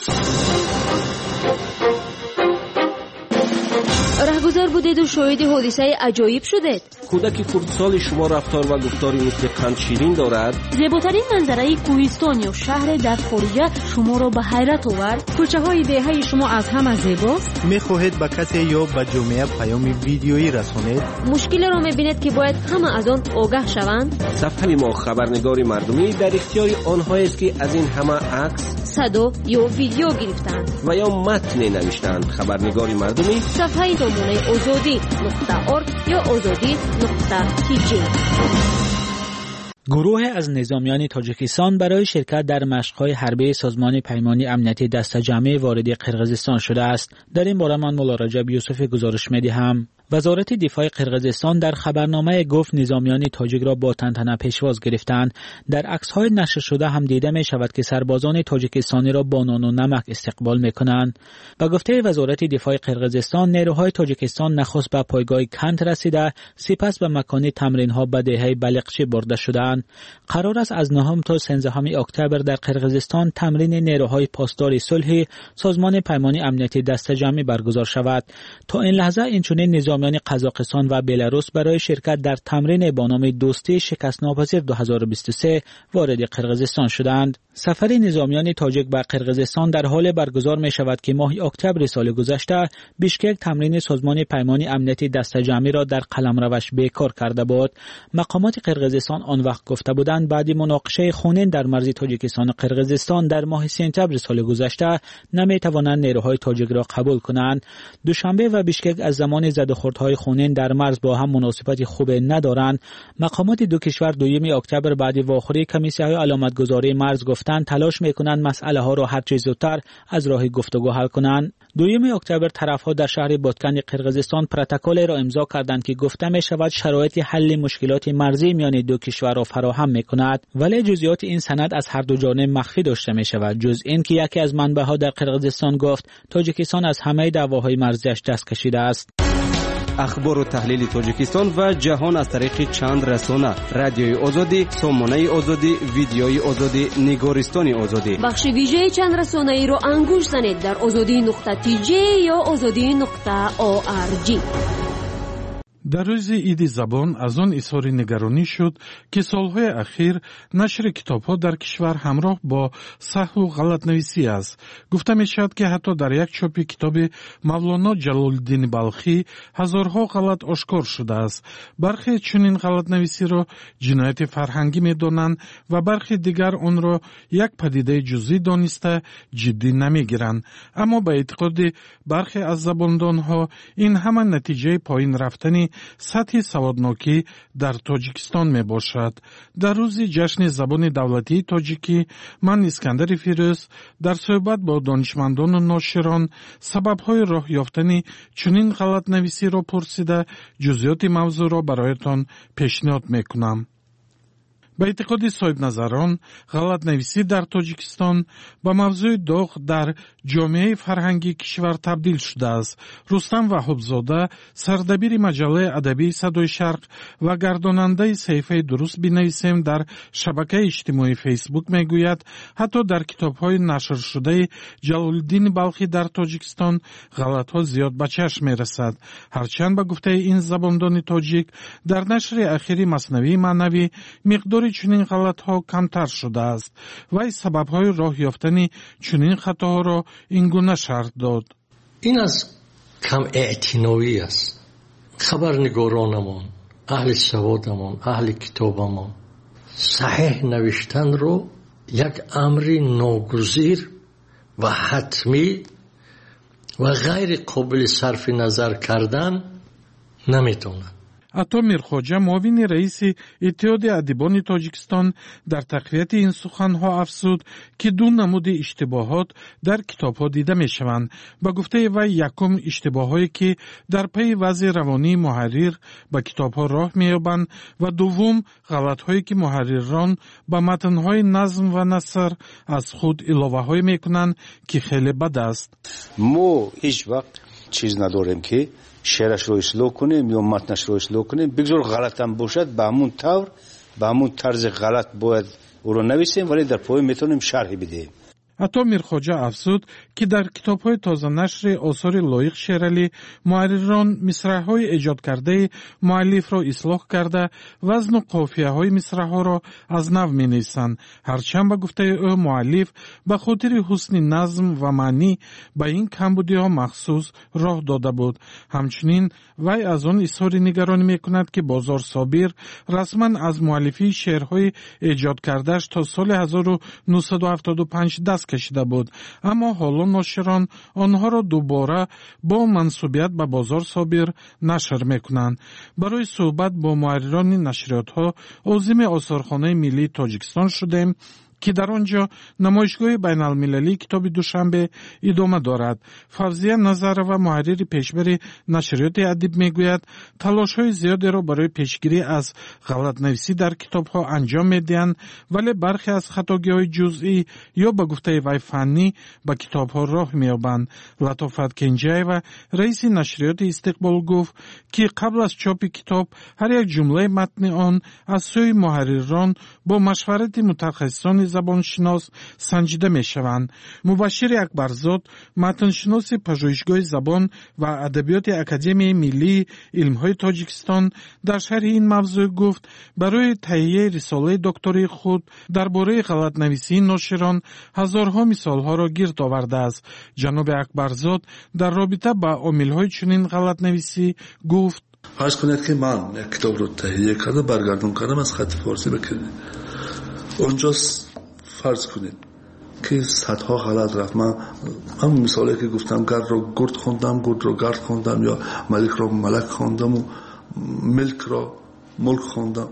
رهگذر بودید و شاهد حادثه عجایب شدید. کودک خردسال شما رفتار و گفتاری مثل قند شیرین دارد. زیباترین منظره کوهستان یا شهر در خارج شما را به حیرت آورد. کوچه های دهه شما از همه زیباست. میخواهید به کسی یا به جامعه پیام ویدیویی رسانید. مشکل را میبینید که باید همه از آن آگاه شوند. صفحه ما خبرنگار مردمی در اختیار آنهایی است که از این همه عکس، صدا یا ویدیو گرفتند و یا متن نوشتند. خبرنگار مردمی صفحه دامنه آزادی نقطه ارگ یا آزادی نقطه تی جی. گروه از نظامیان تاجیکستان برای شرکت در مشق‌های حربی سازمان پیمانی امنیتی دست جمعی وارد قرقیزستان شده است. در این باره من مولا رجب یوسف گزارش می‌دهم. وزارت دفاع قرقیزستان در خبرنامه گفت نظامیان تاجیک را با تنتنه پیشواز گرفتند. در عکس‌های نشر شده هم دیده می شود که سربازان تاجیکستانی را با نان و نمک استقبال می‌کنند. با گفته وزارت دفاع قرقیزستان، نیروهای تاجیکستان نخست به پایگاه کنت رسیده، سپس به مکان تمرین‌ها به دهه بلقچی برده شدند. قرار است از نهم تا سیزدهم اکتبر در قرقیزستان تمرین نیروهای پاسدار صلح سازمان پیمانی امنیتی دست جمعی برگزار شود. تا این لحظه اینچنین نظامیان قزاقستان و بلاروس برای شرکت در تمرین با نام دوستی شکست ناپذیر دو هزار و بیست و سه وارد قرقیزستان شدند. سفر نظامیان تاجیک به قرقیزستان در حال برگزار می شود که ماه اکتبر سال گذشته بیشکک تمرین سازمان پیمانی امنیتی دست جمعی را در قلمروش بیکار کرده بود. مقامات قرقیزستان آن وقت گفته بودند بعد مناقشه خونین در مرز تاجیکستان و قرقیزستان در ماه سپتامبر سال گذشته نمی توانند نیروهای تاجیک را قبول کنند. دوشنبه و بیشکک از زمان زدوخوردهای خونین در مرز با هم مناسبت خوب ندارند. مقامات دو کشور دوم اکتبر بعد واخوری کمیسی‌های علامتگذاری مرز گفتند تلاش میکنند مسئله ها را هر چه زودتر از راه گفتگو حل کنند. دوم اکتبر طرفها در شهر بادکن قرقیزستان پروتکل را امضا کردند که گفته می شود شرایط حل مشکلات مرزی میان دو کشور را فراهم می کند، ولی جزئیات این سند از هر دو جانب مخفی داشته می شود، جز این که یکی از منبع‌ها در قرقیزستان گفت تاجیکستان از همه دعواهای مرزیش دست کشیده است. اخبار و تحلیل تاجیکستان و جهان از طریق چند رسانه: رادیوی آزادی، سامانه آزادی، ویدیوی آزادی، نگارستان آزادی. بخش ویژه چند رسانه ای را انگوش زنید در آزادی نقطه تی جی یا آزادی نقطه او آر جی. در روز عید زبان از آن اظهار نگرانی شد که سالهای اخیر نشر کتاب‌ها در کشور همراه با سهو و غلط نویسی است. گفته می شود که حتی در یک چاپ کتاب مولانا جلال‌الدین بلخی هزارها غلط آشکار شده است. برخی چنین غلط نویسی را جنایت فرهنگی می دانند و برخی دیگر آن را یک پدیده جزئی دانسته جدی نمی گیرند. اما به اعتقاد برخی از زباندانها این همان نتیجه پایین رفتنی سطح سوادناکی در تاجیکستان می باشد. در روز جشن زبان دولتی تاجیکی من اسکندر فیروز در صحبت با دانشمندان و ناشران سبب‌های راه یافتن چنین غلط نویسی را پرسیده جزئیات موضوع را برایتان پیشنهاد می کنم. ба эътиқоди соҳибназарон ғалатнависӣ дар тоҷикистон ба мавзӯи доғ дар ҷомеаи фарҳангии кишвар табдил шудааст. рустам ваҳобзода, сардабири маҷаллаи адабии Садои Шарқ ва гардонандаи саҳифаи дуруст бинависем дар шабакаи иҷтимоии фейсбук мегӯяд, ҳатто дар китобҳои нашршудаи Ҷалолиддини Балхӣ дар Тоҷикистон ғалатҳо зиёд ба чашм мерасад. ҳарчанд ба гуфтаи ин забондони тоҷик дар нашри ахири Маснавии маънавӣ миқдори чунин ғалатҳо камтар шудааст. вай сабабҳои роҳ ёфтани чунин хатоҳоро ин гуна шарҳ дод. ин аз камэътиноӣ аст. хабарнигоронамон, аҳли саводамон, аҳли китобамон саҳеҳ навиштанро як амри ногузир ва ҳатмӣ ва ғайри қобили сарфи назар кардан наметавонад. ато мирхоҷа, муовини раиси иттиҳоди адибони Тоҷикистон, дар тақвияти ин суханҳо афзуд, ки ду намуди иштибоҳот дар китобҳо дида мешаванд. Ба гуфтаи вай, якум иштибоҳое ки дар пайи вазъи равонии муҳаррир ба китобҳо роҳ меёбанд ва дуввум ғалатҳое ки муҳаррирон ба матнҳои назм ва наср аз худ иловаҳое мекунанд, ки хеле бад аст. мо ҳеҷ вақт чиз надорем ки шеърашро ислоҳ кунем ё матнашро ислоҳ кунем. бигзор ғалатам бошад, ба ҳамун тавр, ба ҳамун тарзи ғалат бояд ӯро нависем, вале дар поя метавонем шарҳе бидеҳем. ато мирхоҷа афзуд, ки дар китобҳои тозанашри осори Лоиқ Шералӣ муҳаррирон мисраъҳои эҷодкардаи муаллифро ислоҳ карда, вазну қофияҳои мисраъҳоро аз нав менависанд. ҳарчанд ба гуфтаи ӯ муаллиф ба хотири ҳусни назм ва маънӣ ба ин камбудиҳо махсус роҳ дода буд. ҳамчунин вай аз он изҳори нигаронӣ мекунад, ки Бозор Собир расман аз муаллифии шеърҳои эҷодкардааш то соли ҳазору нуҳсаду ҳафтоду панҷ даст кашида буд, аммо ҳоло ноширон онҳоро дубора бо мансубият ба Бозор Собир нашр мекунанд. барои суҳбат бо муҳаррирони нашриётҳо озими Осорхонаи Миллии Тоҷикистон шудем, ки дар он ҷо намоишгоҳи байналмилалии китоби Душанбе идома дорад. Фавзия Назарова, муҳаррири пешбари нашриёти адиб, мегӯяд, талошҳои зиёдеро барои пешгирӣ аз ғалатнависӣ дар китобҳо анҷом медиҳанд, вале бархе аз хатогиҳои ҷузъӣ ё ба гуфтаи вай фаннӣ ба китобҳо роҳ меёбанд. Латофат Кенҷаева, раиси нашриёти Истиқбол, гуфт, ки қабл аз чопи китоб ҳар як ҷумлаи матни он аз сӯи муҳаррирон бо машварати мутахассисони забоншинос санҷида мешаванд. Мубашшири Акбарзод, матншиноси пажӯҳишгоҳи забон ва адабиёти Академияи Миллии илмҳои Тоҷикистон, дар шарҳи ин мавзӯъ гуфт, барои таҳияи рисолаи доктории худ дар бораи ғалатнависии ноширон ҳазорҳо мисолҳоро гирд овардааст. ҷаноби Акбарзод дар робита ба омилҳои чунин ғалатнависӣ гуфт: фарз кунед ки ман як китобро таҳия карда баргардон кардам аз хати форсӣ ба кирди. онҷо фарз кунед ки садҳо ғалат рафт. ман ҳамун мисоле ки гуфтам, гардро гурд хондам, гурдро гард хондам, ё маликро малак хондаму милкро мулк хондам.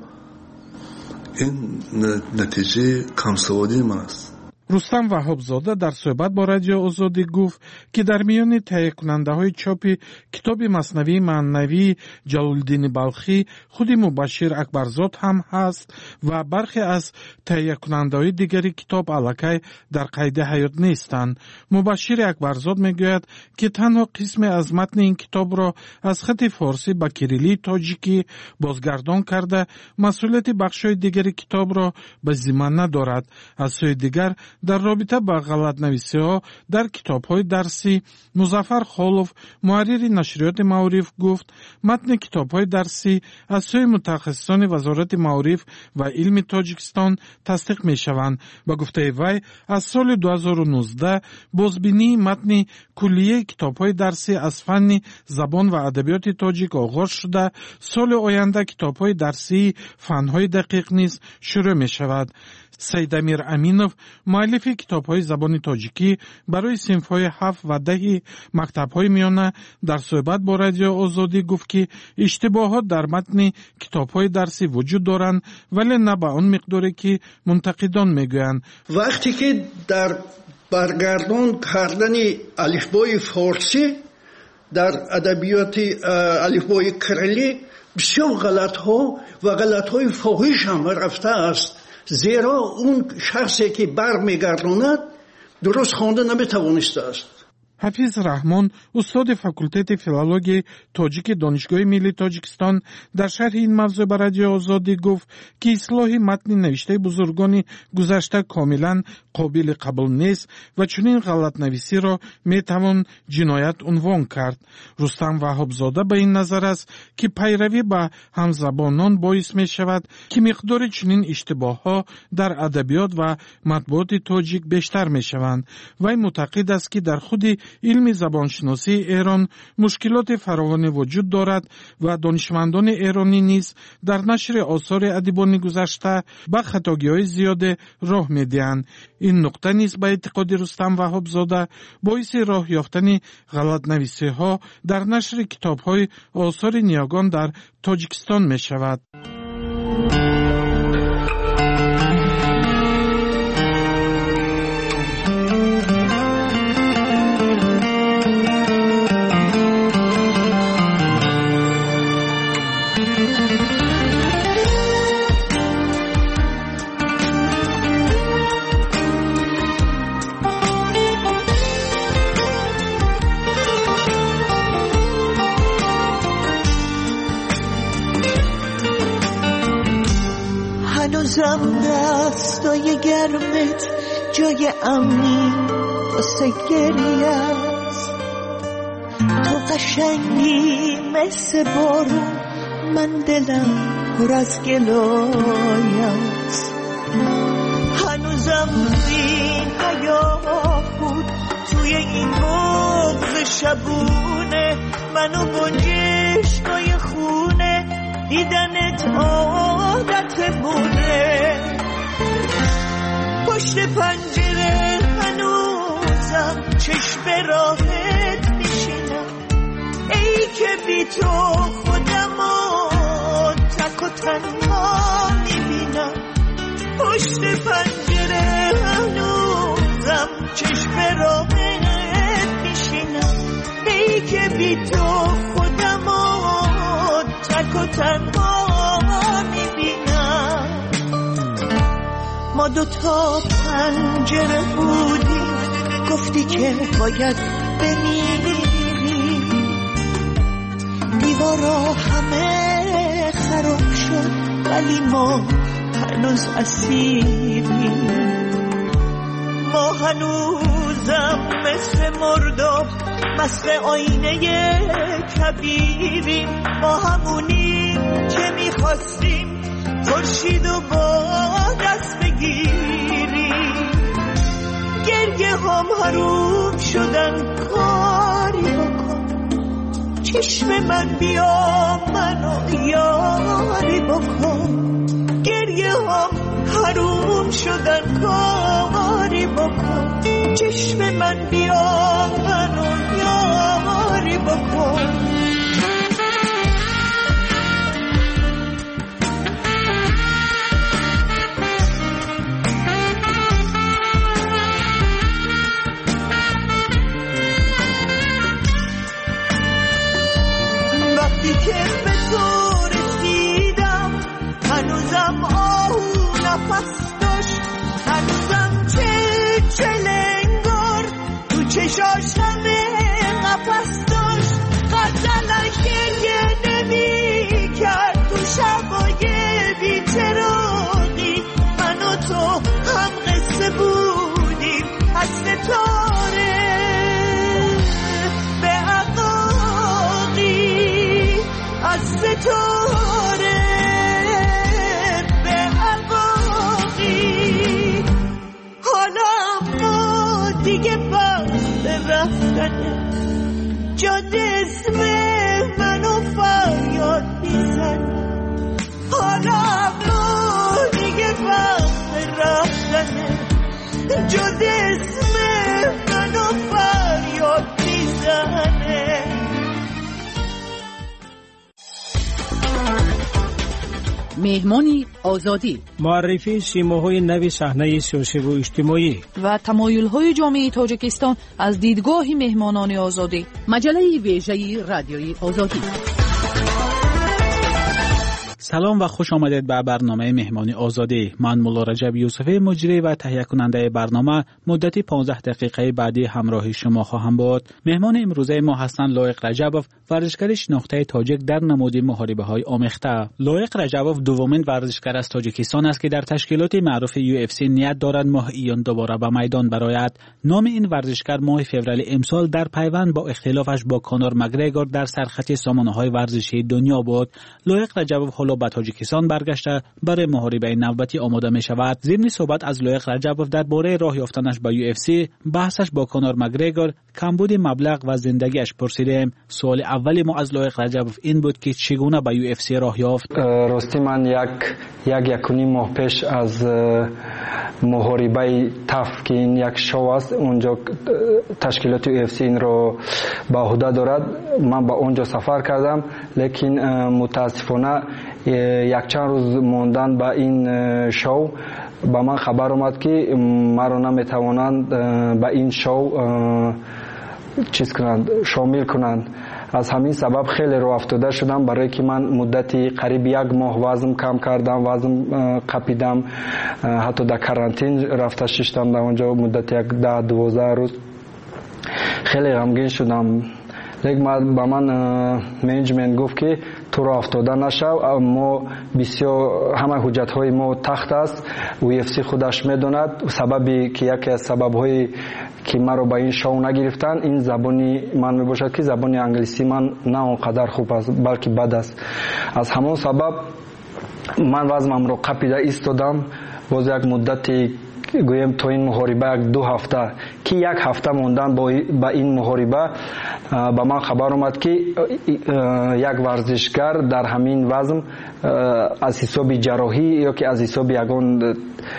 ин натиҷаи камсаводии ман аст. рустам ваҳобзода дар суҳбат бо Радиои Озодӣ гуфт, ки дар миёни таҳиякунандаҳои чопи китоби Маснавии маънавии Ҷалолиддини Балхӣ худи Мубашшир Акбарзод ҳам ҳаст ва бархе аз таҳиякунандаҳои дигари китоб аллакай дар қайди ҳаёт нестанд. Мубашшири Акбарзод мегӯяд, ки танҳо қисме аз матни ин китобро аз хати форсӣ ба кириллии тоҷикӣ бозгардон карда, масъулияти бахшҳои дигари китобро ба зимма надорад. аз сӯи дигар, дар робита ба ғалатнависиҳо дар китобҳои дарсӣ, Музаффар Холов, муҳаррири нашриёти Маъриф, гуфт, матни китобҳои дарсӣ аз сӯи мутахассисони Вазорати Маъриф ва илми Тоҷикистон тасдиқ мешаванд. Ба гуфтаи вай, аз соли ду ҳазору нуздаҳ бозбинии матни куллияи китобҳои дарсӣ аз фанни забон ва адабиёти тоҷик оғоз шуда, соли оянда китобҳои дарсии фанҳои дақиқ низ шурӯъ мешавад. Саидамир Аминов, муаллифи китобҳои забони тоҷикӣ барои синфҳои ҳафт ва даҳи мактабҳои миёна, дар суҳбат бо Радиои Озодӣ гуфт, ки иштибоҳот дар матни китобҳои дарсӣ вуҷуд доранд, вале на ба он миқдоре ки мунтақидон мегӯянд. вақте ки дар баргардон кардани алифбои форсӣ дар адабиёти алифбои кириллӣ бисёр ғалатҳо ва ғалатҳои фоҳиш ҳам рафтааст. زیرا اون شخصی که برمیگرداند درست خوانده نمیتوانسته است. حفیظ رحمان استاد فاکولته فیلولوژی تاجیک دانشگاه ملی تاجیکستان در شرح این موضوع بر رادیو آزادی گفت که اصلاح متن نوشته بزرگان گذشته کاملا قابل قبول نیست و چنین غلط نویسی را می توان جنایت عنوان کرد. رستم وهابزاده به این نظر است که پیروی به همزبانان باعث می شود که مقدار چنین اشتباه ها در ادبیات و مطبوعات تاجیک بیشتر می شوند. وی معتقد است که در خود علم زبانشناسی ایران مشکلات فراوان وجود دارد و دانشمندان ایرانی نیز در نشر آثار ادیبان گذشته به خطاگی‌های زیاد راه می‌دهند. این نقطه نیز به اعتقاد رستم وهابزاده باعث راه یافتن غلط نویسی‌ها در نشر کتاب‌های آثار نیاگان در تاجیکستان می‌شود. هنوزم دستای گرمت جای امنی واسه گریه است. تو قشنگی مثل بارون، من دلم پر از گلای است. هنوزم این حیات بود توی این بغض شبونه، منو با جشنای خونه دیدنت عادت مونه. پشت پنجره هنوزم چشم راحت میشینم، ای که بی تو خودمو تک و تنها میبینم. پشت پنجره هنوزم چشم راحت میشینم، ای که بی تو خودمو تک و تنها میبینم. ما دوتا پنجره بودیم، گفتی که باید بمیری. دیوارا همه خراب شد ولی ما هنوز اسیریم. ما هنوزم مثل مرداب مست آینه کبیریم. ما همونیم که میخواستیم خورشید و با دست بگیریم. گریه هم حروم شدن، کاری بکن چشم من بیا منو یاری بکن. گریه هم حروم شدن، کاری بکن چشم من بیا منو یاری بکن. وقتی که به تو رسیدم هنوزم آهو نفس داشت، هنوزم چه چلنگار تو چشاش همه قفس داشت. غزلش گریه نمی کرد تو شبای بی‌چراغی. من و تو هم قصه بودیم از ستاره به عقاقی، از ستاره به عقاقی. حالا ما دیگه وقت رفتنه، جاده اسم منو فریاد میزنه. حالا ما دیگه وقت رفتنه، جاده اسم منو فریاد میزنه. مهمانی آزادی، معرفی سیماهای نوی صحنه سیاسی و اجتماعی و تمایل‌های جامعه تاجیکستان از دیدگاه مهمانان آزادی. مجله ویژه رادیوی آزادی. سلام و خوش آمدید به برنامه مهمانی آزادی. من مولا رجب یوسفی مجری و تهیه کننده برنامه مدتی پانزده دقیقه بعدی همراه شما خواهم بود. مهمان امروزه ما هستند لایق رجبوف، ورزشکار شناخته تاجیک در نماد محاربه‌های آمیخته. لایق رجبوف دومین ورزشکار از تاجیکستان است که در تشکیلات معروف یو اف سی نیت دارد ماه ایان دوباره به میدان برآید. نام این ورزشکار ماه فوریه امسال در پیوند با اختلافش با کانور مگریگور در سرخط سامانه‌های ورزشی دنیا بود. لایق رجبوف حالا به تاجیکستان برگشته برای محاربه نوبتی آماده می شود. ضمن صحبت از لایق رجبوف درباره راه یافتنش به یو اف سی، بحثش با کانور مگریگور، کمبود مبلغ و زندگیش پرسیدیم. سوال اولی ما از لایق رجبوف این بود که چگونه به یو اف سی راه یافت. راستی من یک یک یکونی ماه پیش از محاربه تف که این یک شو است اونجا تشکیلات یو اف سی این رو به عهده دارد، من به اونجا سفر کردم، لیکن متاسفانه یک چند روز موندن به این شو به من خبر اومد که مرا نمیتوانند به این شو چیز کنند، شامل کنند. از همین سبب خیلی رو افتاده شدم، برای که من مدتی قریب یک ماه وزن کم کردم، وزن قپیدم، حتی در کرانتین رفته ششتم در اونجا مدت یک ده دوازده روز. خیلی غمگین شدم، لیکن با من منیجمنت گفت که تو را افتاده نشو، ما بسیار همه حجت های ما تخت است، یو اف سی خودش میدوند. سببی که یکی از سبب های که مرا با این شو نگرفتن این زبانی من می باشد که زبانی انگلیسی من نه اونقدر خوب است بلکه بد است. از همون سبب من وزنم رو قپیده ایستادم. باز یک مدتی گویم تو این محاربه یک دو هفته که یک هفته موندن با این محاربه با من خبر اومد که یک ورزشکار در همین وزن از حساب جراحی یا که از حساب یگان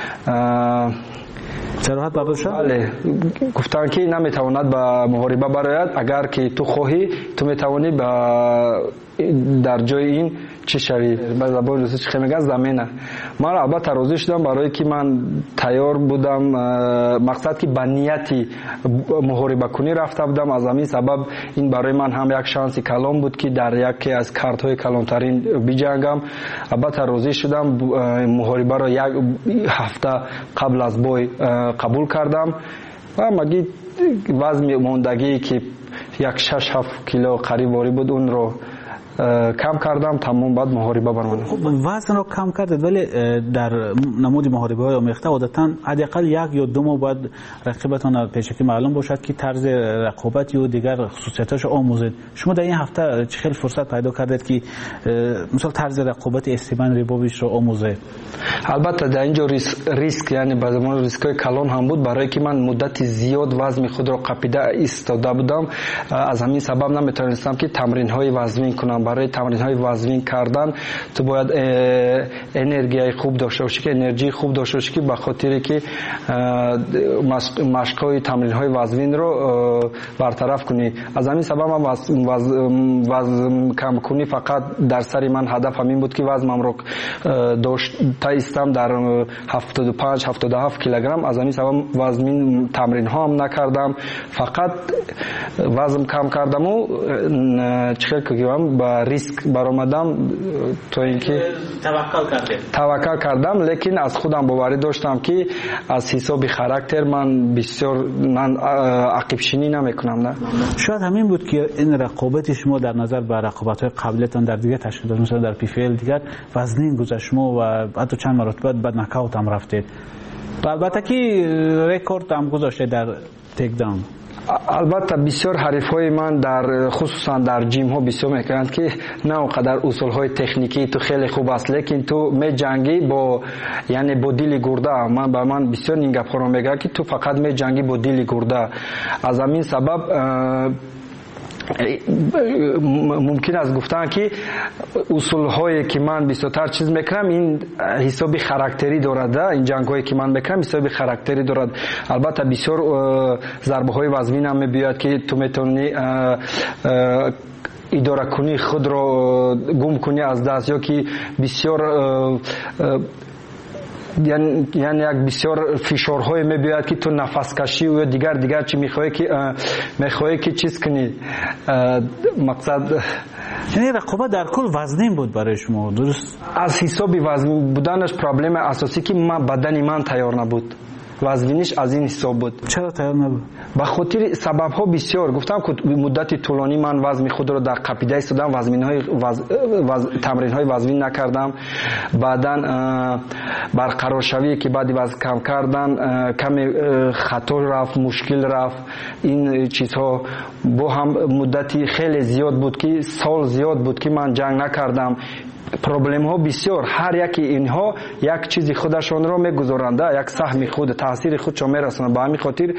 جراحت برداشت؟ بله، گفتن که نمیتواند به محاربه برآید، اگر که تو خواهی تو میتوانی در جای این چی شوی. به زبان روسی چی میگن زمینه. من البته راضی شدم برای که من تیار بودم، مقصد که به نیتی محاربه کنی رفته بودم. از همین سبب این برای من هم یک شانس کلام بود که در یکی از کارت های کلانترین بجنگم. البته راضی شدم، محاربه را یک هفته قبل از بای قبول کردم و مگی وزن موندگی که یک شش هفت کیلو قریب واری بود اون رو کم کردم، تمام بعد محاربه برمانم. وزن رو کم کردید، ولی در نمود محاربه های آمیخته عادتا حداقل یک یا دو ماه بعد رقیبتان پیشکی معلوم باشد که طرز رقابت یا دیگر خصوصیتاش آموزید. شما در این هفته چه خیلی فرصت پیدا کردید که مثلا طرز رقابت استیون ریبوویچ رو آموزید؟ البته در اینجا ریسک, ریسک یعنی به زمان ریسکای کلان هم بود، برای که من مدت زیاد وزن خود را قپیده ایستاده بودم. از همین سبب نمیتونستم که تمرین های وزنی کنم. برای تمرین های وزنی کردن تو باید انرژی خوب داشته باشی، که انرژی خوب داشته باشی که به خاطر که مشق های تمرین های وزنی رو برطرف کنی. از همین سبب من وزن کم کنی فقط در سری من هدف همین بود که وزنم رو داشته ایستم در هفتاد و پنج هفتاد و هفت کیلوگرم. از همین سبب وزن تمرین ها هم نکردم، فقط وزن کم کردم و چه کردم با ریسک برآمدم تو اینکه توکل کردم توکل کردم لیکن از خودم باوری داشتم که از حساب خاراکتر من بسیار من عقب شینی نمیکنم. نه شاید همین بود که این رقابت شما در نظر به رقابت‌های قبلیتون در دیگه تشکیلات مثلا در پی فی ال دیگر وزنین گذشت شما و حتی چند مرتبه بعد نکاوت هم رفتید. البته که رکورد هم گذاشته در تیک داون. البته بسیار حریفای من در خصوصا در جیم ها بسیار میکنند که نه اونقدر اصول های تکنیکی تو خیلی خوب است، لیکن تو می جنگی با یعنی با دیل گرده. من با من بسیار این گپ ها میگه که تو فقط می جنگی با دیل گرده. از همین سبب ممکن است گفتن که اصول هایی که من بیشتر چیز میکنم این حساب خاراکتری دارد. این جنگ هایی که من میکنم حساب خاراکتری دارد. البته بسیار ضربه های وزنی هم میبیاد که تو میتونی اداره کنی، خود رو گم کنی از دست، یا که بسیار یعنی یعنی یک بسیار فشارهای میبیاد که تو نفس کشی و دیگر دیگر چی میخوای که میخوای که چیز کنی، مقصد یعنی رقابت در کل وزنین بود برای شما، درست؟ از حساب وزن بودنش پرابلم اساسی که من بدن من تیار نبود، وزنش از این حساب بود. چرا تیار نبود؟ به خاطر سبب ها بسیار. گفتم که مدت طولانی من وزن خود را در قپیده ایستادم، وزن های وز... وز... تمرین های وزنی نکردم. بعداً برقرار شوی که بعدی وزن کم کردن کم خطا رفت، مشکل رفت. این چیزها با هم مدتی خیلی زیاد بود که سال زیاد بود که من جنگ نکردم. پروبلم ها بسیار، هر یکی اینها یک چیزی خودشان را میگذارند، یک سهم خود تاثیر خودشان میرسونند. به همین خاطر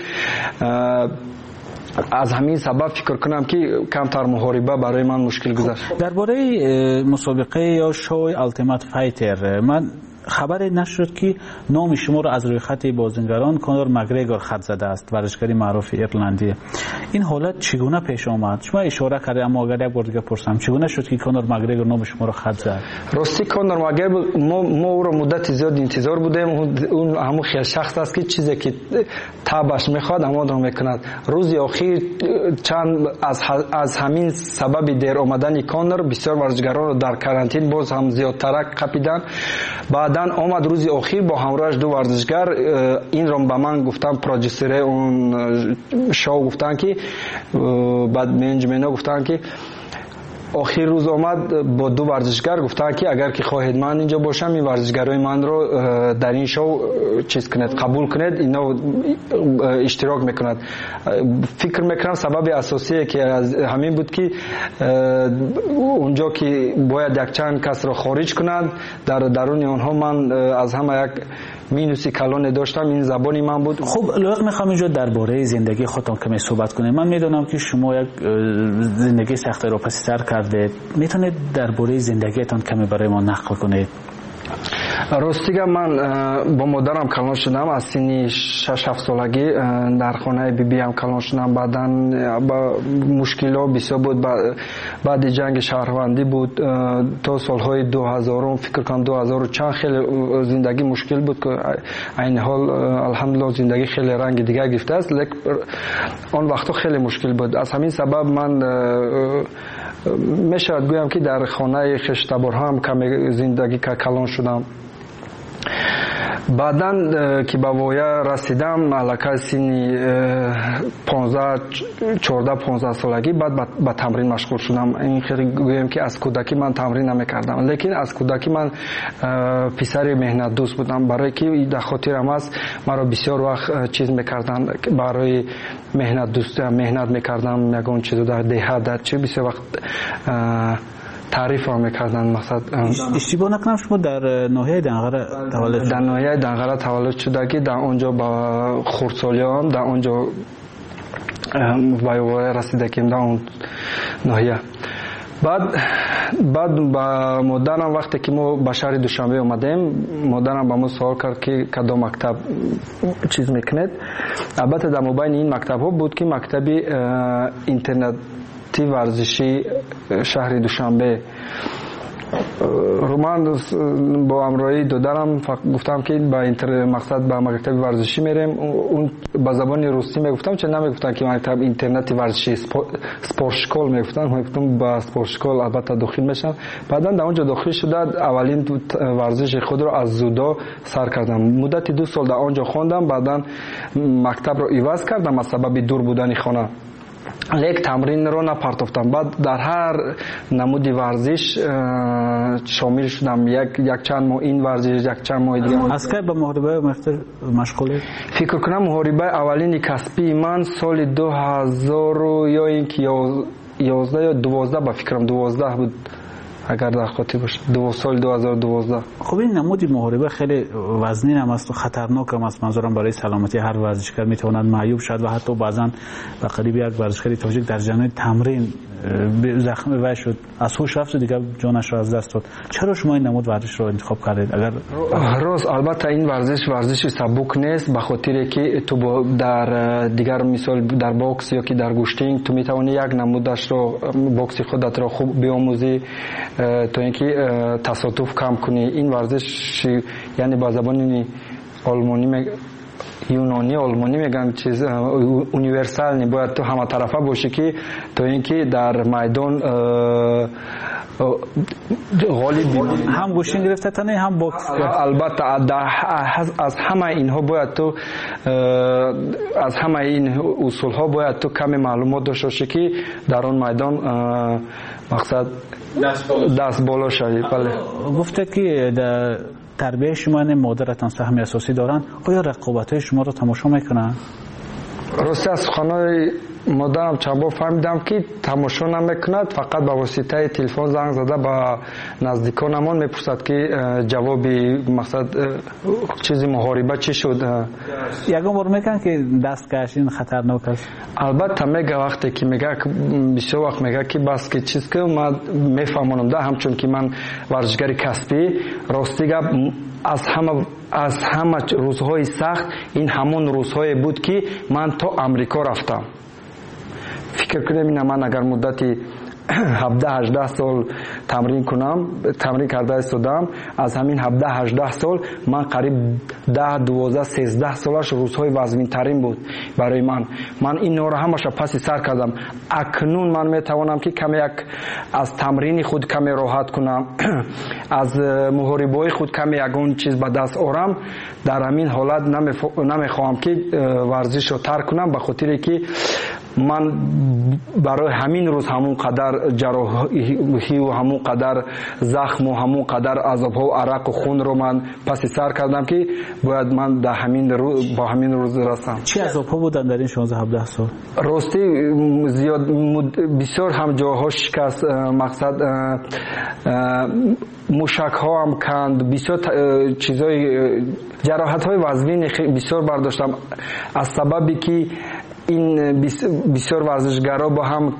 از همین سبب فکر کنم که کمتر محاربه برای من مشکل گذشت. درباره مسابقه یا شوی التیمت فایتر من خبری نشد که نام شما را از روی خط بازیگران کانور مگریگور خط زده است، ورزشکاری معروف ایرلندی. این حالت چگونه پیش آمد؟ شما اشاره کردید اما اگر یک بار دیگه پرسم چگونه شد که کانور مگریگور نام شما را خط زد؟ راستی کانور مگریگور ما ما او را مدت زیاد انتظار بودیم. اون همون خیلی شخص است که چیزی که تابش میخواد اما را میکند. روز اخیر چند از از همین سبب دیر آمدن کانور بسیار ورزشکاران را در کرانتین باز هم زیادتر قپیدن. بعد آمد روز اخیر با همراهش دو ورزشگر این رو به من گفتن، پروژیسر اون شو گفتن که بعد منیجمنت گفتن که آخر روز آمد با دو ورزشگر گفتن که اگر که خواهید من اینجا باشم این ورزشگرای من رو در این شو چیز کنید، قبول کنید، اینا اشتراک میکند. فکر میکنم سبب اساسی که از همین بود که اونجا که باید یک چند کس رو خارج کنند، در درون اونها من از همه یک مینوسی کلان داشتم، این زبانی من بود. خب لازم میخوام اینجا درباره زندگی خودتون کمی صحبت کنیم. من میدونم که شما یک زندگی سخت رو پس سر کرده، میتونید درباره زندگیتان کمی برای ما نقل کنید؟ راستیگه من با مادرم کلان شدم از سن شش هفت سالگی، در خانه بی بی هم کلان شدم. بعداً با مشکلات بسیار بود، بعد جنگ شهروندی بود تا سالهای دو هزار، فکر کنم دو هزار و چند خیلی زندگی مشکل بود که این حال الحمدلله زندگی خیلی رنگ دیگه گرفته است، لیکن آن وقتا خیلی مشکل بود. از همین سبب من میشود گویم که در خانه خشتبار هم کمی زندگی کلان شدم. بعداً که به وایه رسیدم علاقه سنی پانزده چهارده پانزده سالگی بعد به تمرین مشغول شدم. این خیلی گویم که از کودکی من تمرین نمیکردم، لیکن از کودکی من پسر مهنت دوست بودم، برای که در خاطرم است مرا بسیار وقت چیز میکردن برای مهنت دوست مهنت میکردم، یگان چیزو در دهه در چه بسیار وقت تعریف را میکردن. مثلا اشتباه نکنم شما در ناحیه دنقره تولد شد؟ در ناحیه دنقره تولد شدگی، در اونجا با خردسالیام در اونجا وایواره رسیدگیم در اون ناحیه. بعد بعد با مادرم وقتی که ما به شهر دوشنبه اومدیم، مادرم با ما سوال کرد که کدام مکتب چیز میکنید. البته در مابین این مکتب ها بود که مکتب اینترنت ورزشی شهر دوشنبه. من با همراهی دادرم گفتم که با اینتر مقصد به مکتب ورزشی میریم. اون با زبان روسی میگفتم، چه نمیگفتن که مکتب اینترنت ورزشی سپورت شکول میگفتن، من گفتم با سپورت شکول البته داخل میشم. بعدا در اونجا داخل شده اولین ورزش خود رو از زودو سر کردم. مدت دو سال در اونجا خواندم، بعدا مکتب رو عوض کردم از سبب دور بودن خانه، لیک تمرین رو نپرتافتم. بعد در هر نمودی ورزش شامل شدم، یک یک چند ماه این ورزش، یک چند ماه دیگه. از کی به محاربه مشغولی؟ فکر کنم محاربه اولین کسبی من سال دو هزار یا اینکه یازده یا دوازده، با فکرم دوازده بود اگر در خاطر باشه، دو سال دو هزار و دوازده. خب این نمودی محاربه خیلی وزنین هم است و خطرناک هم است. منظورم برای سلامتی هر ورزشکار میتواند معیوب شد و حتی بعضا به قریب یک ورزشکار تاجیک در جریان تمرین زخمی وای شد، از هوش رفت و دیگه جانش را از دست داد. چرا شما این نمود ورزش رو انتخاب کردید؟ اگر راست البته این ورزش ورزش سبک نیست، به خاطر که تو در دیگر مثال در باکس یا که در گوشتینگ تو میتونی یک نمودش رو باکس خودت رو خوب بیاموزی تا اینکه تصادف کم کنی. این ورزش یعنی با زبان آلمانی یونانی آلمانی میگن چیز اونیورسال باید تو همه طرفه باشی که تو اینکه در میدان غالب بودی. هم گوشین گرفته تنه هم باکس. البته از همه اینها باید تو از همه این اصول ها باید تو کمی معلومات داشته باشی که در اون میدان مقصد دست بالا شوی. بله. گفته که در تربیه شما مادرتان سهم اساسی دارن، آیا رقابت شما رو تماشا میکنن؟ راستی از خانه مادرم چند بار فهمیدم که تماشا نمیکند، فقط با واسطه تلفن زنگ زده با نزدیکانمان میپرسد که جواب مقصد چیزی محاربه چی شد. یکم بار میگن که دست کشین خطرناک است. البته میگه وقتی که میگه بسیار وقت میگه که بس که چیز که من میفهمونم ده، همچون که من ورزشگر کسبی راستی گپ از همه از همه روزهای سخت این همون روزهای بود که من تا امریکا رفتم. فکر کنم من اگر مدتی هفده هجده سال تمرین کنم تمرین کرده استادم، از همین هفده هجده سال من قریب ده دوازده سیزده سالش روزهای وزمین ترین بود برای من. من این نور همش پس سر کردم. اکنون من میتوانم که کمی یک از تمرین خود کمی راحت کنم، از محاربه خود کمی یگون چیز به دست آورم. در همین حالت نمیخواهم که ورزش رو ترک کنم، به خاطر که من برای همین روز همون قدر جراحی و همون قدر زخم و همون قدر عذاب ها و عرق و خون رو من پس سر کردم که باید من در همین روز با همین روز رسم. چی عذاب ها بودن در این شانزده هفده سال؟ راستی زیاد بسیار هم جاها شکست، مقصد موشک ها هم کند، بسیار چیزای جراحت های وزمین بسیار برداشتم از سببی که این بسیار ورزشگرا با هم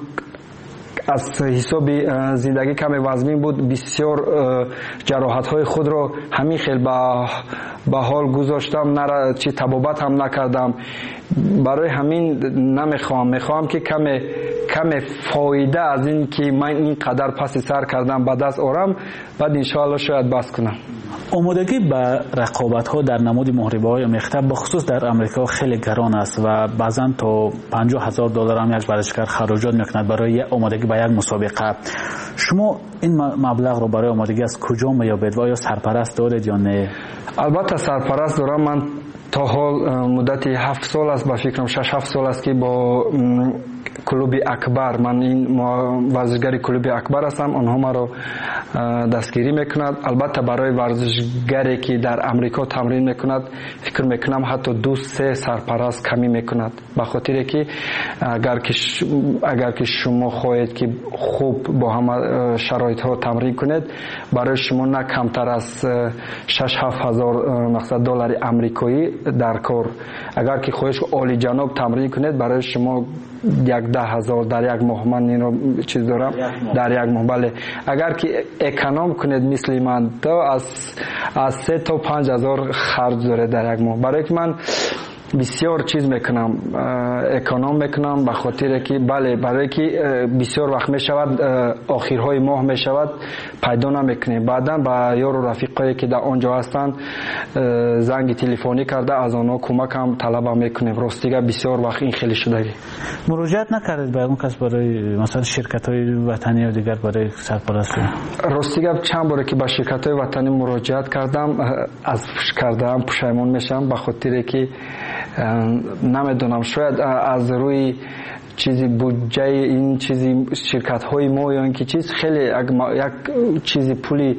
از حساب زندگی کم وزمین بود، بسیار جراحت های خود را همین خیلی به حال گذاشتم، نه چی طبابت هم نکردم. برای همین نمیخوام میخوام که کم کم فایده از این که من این قدر پس سر کردم به دست آورم، بعد انشاءالله شاید بس کنم. آمادگی به رقابت ها در نمود محاربه های مختلف بخصوص در امریکا خیلی گران است و بعضا تا پنجاه هزار دلار هم یک ورزشکار خراجات میکند برای آمادگی به یک مسابقه. شما این مبلغ رو برای آمادگی از کجا میابید و آیا سرپرست دارید یا نه؟ البته سرپرست دارم. من تا حال مدتی هفت سال است، با فکرم شش هفت سال است که با کلوب اکبر، من این ورزشگر کلوب اکبر هستم، آنها ما رو دستگیری میکند. البته برای ورزشگری که در امریکا تمرین میکند فکر میکنم حتی دو سه سرپرست کمی میکند، به خاطر که اگر که اگر که شما خواهید که خوب با همه شرایط ها تمرین کنید، برای شما نه کمتر از شش هفت هزار مقصد دلار امریکایی در کار. اگر که خواهید عالی جناب تمرین کنید برای شما یک ده هزار در یک ماه، من این رو چیز دارم در یک ماه. بله اگر که اکانوم کنید مثل من تو از از سه تا پنج هزار خرج داره در یک ماه. برای که من بسیار چیز میکنم، اکانوم میکنم، به خاطر که بله برای که بسیار وقت میشود آخرهای ماه میشود پیدا نمیکنه، بعدا با یار و رفیقایی که در آنجا هستند زنگ تلفنی کرده از آنها کمک هم طلب میکنیم. راستیگه بسیار وقت این خیلی شدگی. مراجعت نکردید به اون کس برای مثلا شرکت های وطنی و دیگر برای سرپرستی؟ راستیگه چند باره که با شرکت های وطنی مراجعت کردم، از کردم پشیمون میشم، به خاطر که نمیدونم شاید از روی چیزی بودجه این چیزی شرکت های ما یا اینکه چیز خیلی یک چیزی پولی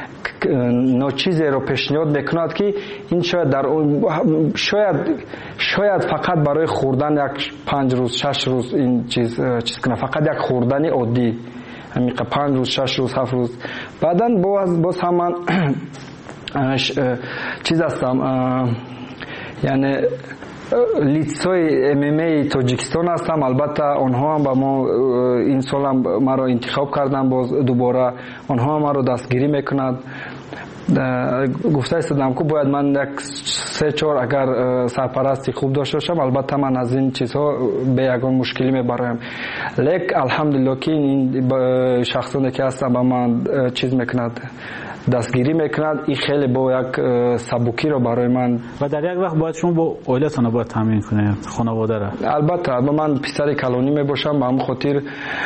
ناچیزی رو پیشنهاد میکند که این شاید در شاید شاید فقط برای خوردن یک پنج روز شش روز این چیز چیز کنه، فقط یک خوردن عادی همین پنج روز شش روز هفت روز. بعداً باز باز هم من چیز هستم، یعنی لیتسای ام ام ای تاجیکستان هستم. البته آنها هم با ما این سال هم ما رو انتخاب کردن، باز دوباره آنها ما رو دستگیری میکنند. گفته استادم که باید من یک سه چهار اگر سرپرستی خوب داشته باشم، البته من از این چیزها به یگان مشکلی میبرایم. لک الحمدلله که این شخصانی که هستن با من چیز میکند دستگیری میکند این خیلی با یک سبکی رو برای من و در یک وقت باید شما با عائلتون باید تامین کنید خانواده را. البته من پسر کلانی میباشم به همین خاطر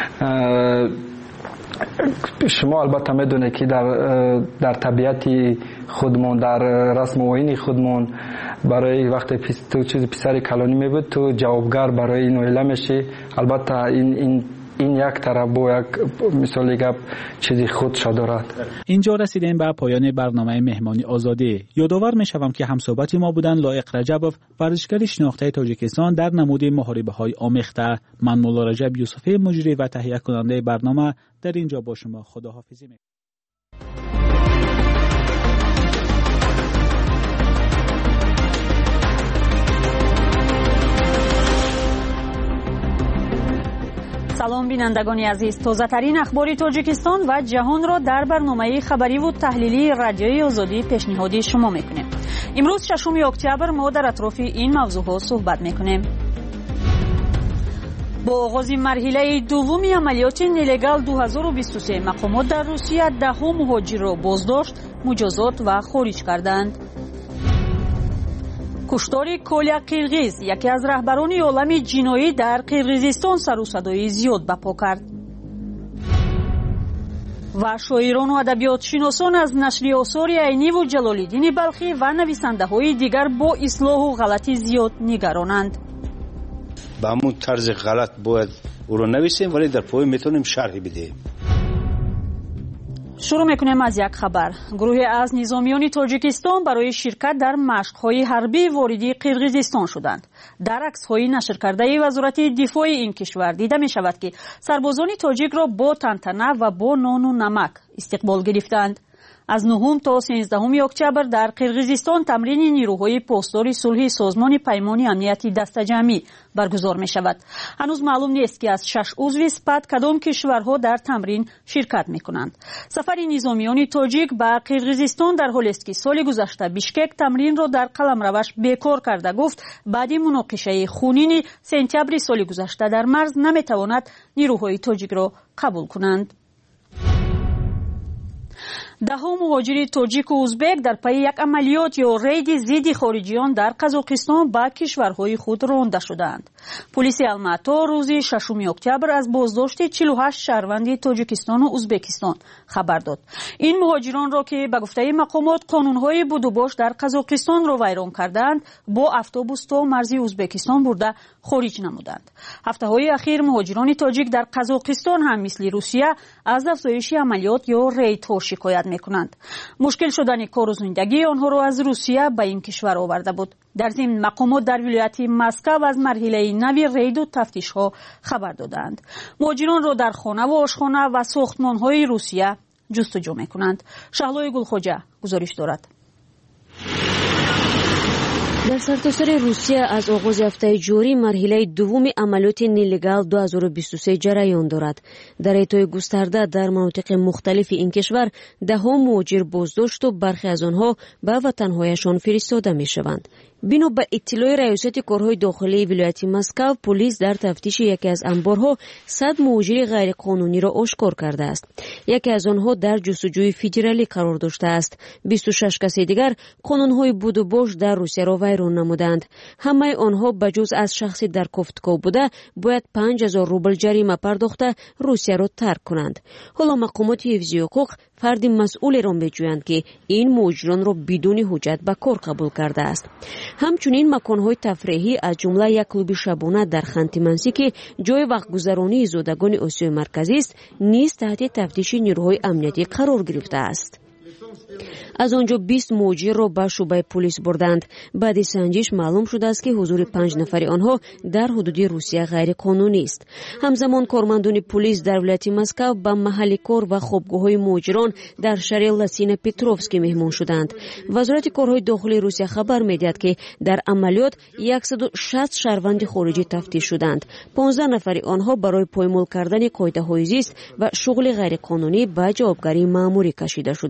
شما البته میدونید که در در طبیعت خودمون در رسم و آیین خودمون برای وقتی تو چیز پسر کلانی میبود تو جوابگر برای این عائله میشی. البته این این این یک طرف با یک مثالی گپ چیزی خودش دارد. اینجا رسیدیم به پایان برنامه مهمانی آزادی. یادآور میشوم که همصحبت ما بودن لایق رجبوف، ورزشکار شناخته تاجیکستان در نمود محاربه های آمیخته. من مولا رجب یوسفی مجری و تهیه کننده برنامه در اینجا با شما خداحافظی میکنم. سلام بینندگان عزیز، تازه ترین اخبار تاجیکستان و جهان را در برنامه خبری و تحلیلی رادیوی آزادی پیشنهادی شما میکنیم. امروز ششم اکتبر ما در اطراف این موضوع ها صحبت میکنیم. با آغاز مرحله دوم عملیات نلگال دو هزار و بیست و سه مقامات در روسیه ده مهاجر را بازداشت، مجازات و خارج کردند. کشتار کولیا قرغیز، یکی از رهبران عالم جنایی در قرغیزستان، سر و صدای زیاد برپا کرد. و شاعران و ادبیات شناسان از نشر آثار عینی و جلال‌الدین بلخی و نویسنده های دیگر با اصلاح و غلطی زیاد نگرانند. به همون طرز غلط باید او رو نویسیم ولی در پای میتونیم شرحی بدهیم. شروع میکنیم از یک خبر. گروهی از نظامیان تاجیکستان برای شرکت در مشق‌های حربی واردی قرغیزستان شدند. در عکس‌های نشر کرده وزارت دفاع این کشور دیده می شود که سربازان تاجیک را با تنتنه و با نان و نمک استقبال گرفتند. از نهم تا سیزدهم اکتبر در قرغیزستان تمرین نیروهای پاسدار صلح سازمان پیمان امنیتی دسته‌جمعی برگزار می شود. هنوز معلوم نیست که از شش عضو سپاه کدام کشورها در تمرین شرکت می کنند. سفر نظامیان تاجیک به قرغیزستان در حالی است که سال گذشته بیشکک تمرین را در قلمروش بیکار کرده گفت بعد مناقشه خونین سپتامبر سال گذشته در مرز نمی تواند نیروهای تاجیک را قبول کنند. ده ها مهاجر تاجیک و ازبک در پی یک عملیات یا رید ضد خارجیان در قزاقستان به کشورهای خود رانده شدند. پلیس الماتی روز ششم اکتبر از بازداشت چهل و هشت شهروند تاجیکستان و ازبکستان خبر داد. این مهاجران را که به گفته مقامات قانونهای بود و باش در قزاقستان را ویران کردند با اتوبوس تا مرز ازبکستان برده خارج نمودند. هفته های اخیر مهاجران تاجیک در قزاقستان هم مثل روسیه از افزایش عملیات یا ریدها شکایت میکنند. مشکل شدن کار و زندگی آنها را از روسیه به این کشور آورده بود. در ضمن مقامات در ولایت مسکو از مرحله نوی رید و تفتیش ها خبر دادند. مهاجران را در خانه و آشخانه و ساختمان های روسیه جستجو میکنند. شهلای گلخوجه گزارش دارد. در سرتاسر روسیه از آغاز هفته جاری مرحله دوم عملیات نلگال دو هزار و بیست و سه جریان دارد. در ایتای گسترده در مناطق مختلف این کشور ده ها مهاجر بازداشت و برخی از آنها به وطنهایشان فرستاده می شوند. بنا به اطلاع ریاست کارهای داخلی ولایت مسکو، پلیس در تفتیش یکی از انبارها صد مهاجر غیر قانونی را آشکار کرده است. یکی از آنها در جستجوی فدرالی قرار داشته است. بیست و شش کس دیگر قانونهای بود و باش در روسیه را ویران نمودند. همه آنها بجز از شخصی در کوفتکو بوده باید پنج هزار روبل جریمه پرداخته روسیه را ترک کنند. حالا مقامات حفظی حقوق فرد مسئول را میجویند که این مهاجران را بدون حجت به کار قبول کرده است. همچنین مکانهای تفریحی از جمله یک کلوب شبانه در خانتی منسی که جای وقت گذرانی زادگان آسیای مرکزی است نیز تحت تفتیش نیروهای امنیتی قرار گرفته است. از آنجا بیست مهاجر را به شعبه پلیس بردند. بعد سنجش معلوم شده است که حضور پنج نفر آنها در حدود روسیه غیر قانونی است. همزمان کارمندان پلیس در ولایت مسکو به محل کار و خوابگاه‌های مهاجران در شهر لاسین پتروفسکی مهمان شدند. وزارت کارهای داخلی روسیه خبر می‌دهد که در عملیات صد و شصت شهروند خارجی تفتیش شدند. پانزده نفر آنها برای پایمال کردن قاعده‌های زیست و شغل غیر قانونی به جوابگری مأموری کشیده شدند.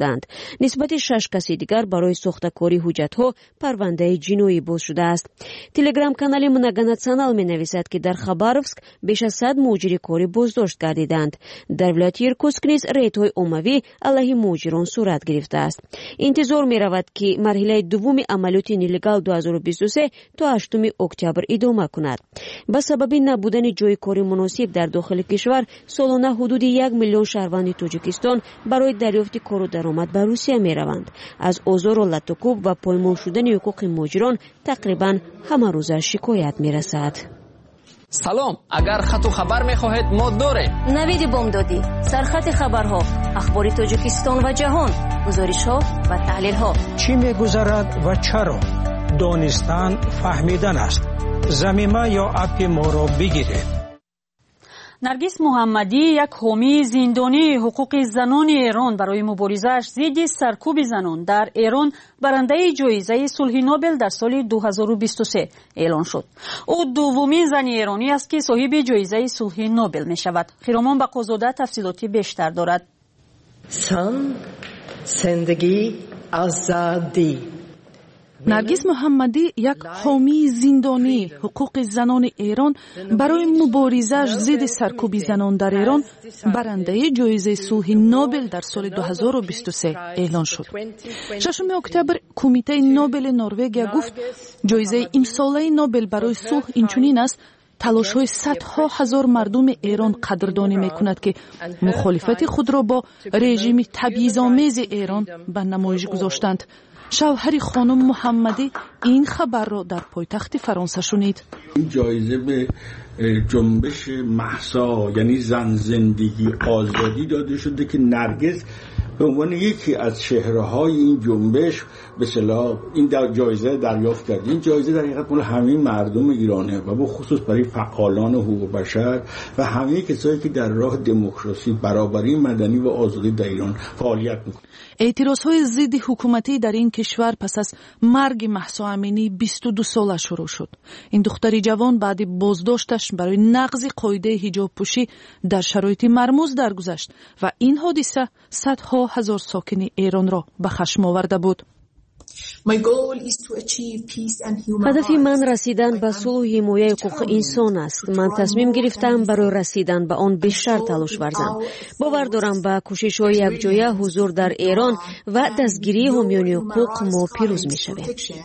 نسبت شش کسی دیگر برای ساختکاری حجت‌ها پرونده جنایی باز شده است. تلگرام کانال منگاناتسیونال می‌نویسد که در خباروفسک بیش از صد مهاجر کاری بازداشت گردیدند. در ولایت ایرکوتسک نیز ریدهای عمومی علیه مهاجران صورت گرفته است. انتظار می‌رود که مرحله دوم عملیات نیلگال دو هزار و بیست و سه تا هشتم اکتبر ادامه کند. با سبب نبودن جای کاری مناسب در داخل کشور سالانه حدود یک میلیون شهروند تاجیکستان برای دریافت کار و درآمد به روسیه می‌روند. از آزار و لطکوب و پایمال شدن حقوق مهاجران تقریبا همه روز شکایت می‌رسد. سلام، اگر خط و خبر می‌خواهید ما داریم. نوید بامدادی، سرخط خبرها، اخبار تاجیکستان و جهان، گزارش‌ها و تحلیل‌ها. چی می‌گذرد و چرا؟ دانستن فهمیدن است. زمینه یا اپ ما را بگیرید. نرگس محمدی، یک حامی زندانی حقوق زنان ایران، برای مبارزه‌اش ضد سرکوب زنان در ایران برنده جایزه صلح نوبل در سال دو هزار و بیست و سه اعلان شد. او دومین زن ایرانی است که صاحب جایزه صلح نوبل می شود. خیرامان بقازاده تفصیلاتی بیشتر دارد. زن، زندگی، آزادی. نرگس محمدی، یک حامی زندانی حقوق زنان ایران، برای مبارزه‌اش ضد سرکوب زنان در ایران برنده جایزه صلح نوبل در سال دو هزار و بیست و سه اعلان شد. ششم اکتبر کمیته نوبل نروژ گفت جایزه امساله نوبل برای صلح اینچنین است: تلاش‌های صدها هزار مردم ایران قدردانی می‌کند که مخالفت خود را با رژیم تبعیض‌آمیز ایران به نمایش گذاشتند. شوهر خانم محمدی این خبر را در پایتخت فرانسه شنید. این جایزه به جنبش مهسا، یعنی زن، زندگی، آزادی داده شده که نرگس به عنوان یکی از چهره‌های این جنبش به اصطلاح این در جایزه دریافت کرد. این جایزه در حقیقت مال همه مردم ایرانه و به خصوص برای فعالان حقوق بشر و همه کسایی که در راه دموکراسی، برابری مدنی و آزادی در ایران فعالیت می‌کنند. اعتراضهای ضد حکومتی در این کشور پس از مرگ مهسا امینی بیست و دو ساله شروع شد. این دختر جوان بعد بازداشتش برای نقض قاعده حجاب پوشی در شرایط مرموز درگذشت و این حادثه صدها هزار ساکن ایران را به خشم آورده بود. هدف من رسیدن به صلح و حمایت حقوق انسان است. من تصمیم گرفتم برای رسیدن به آن بیشتر تلاش ورزم. باور دارم با کوشش‌های یکجایی حضور در ایران و دستگیری حامیان حقوق ما پیروز می‌شویم.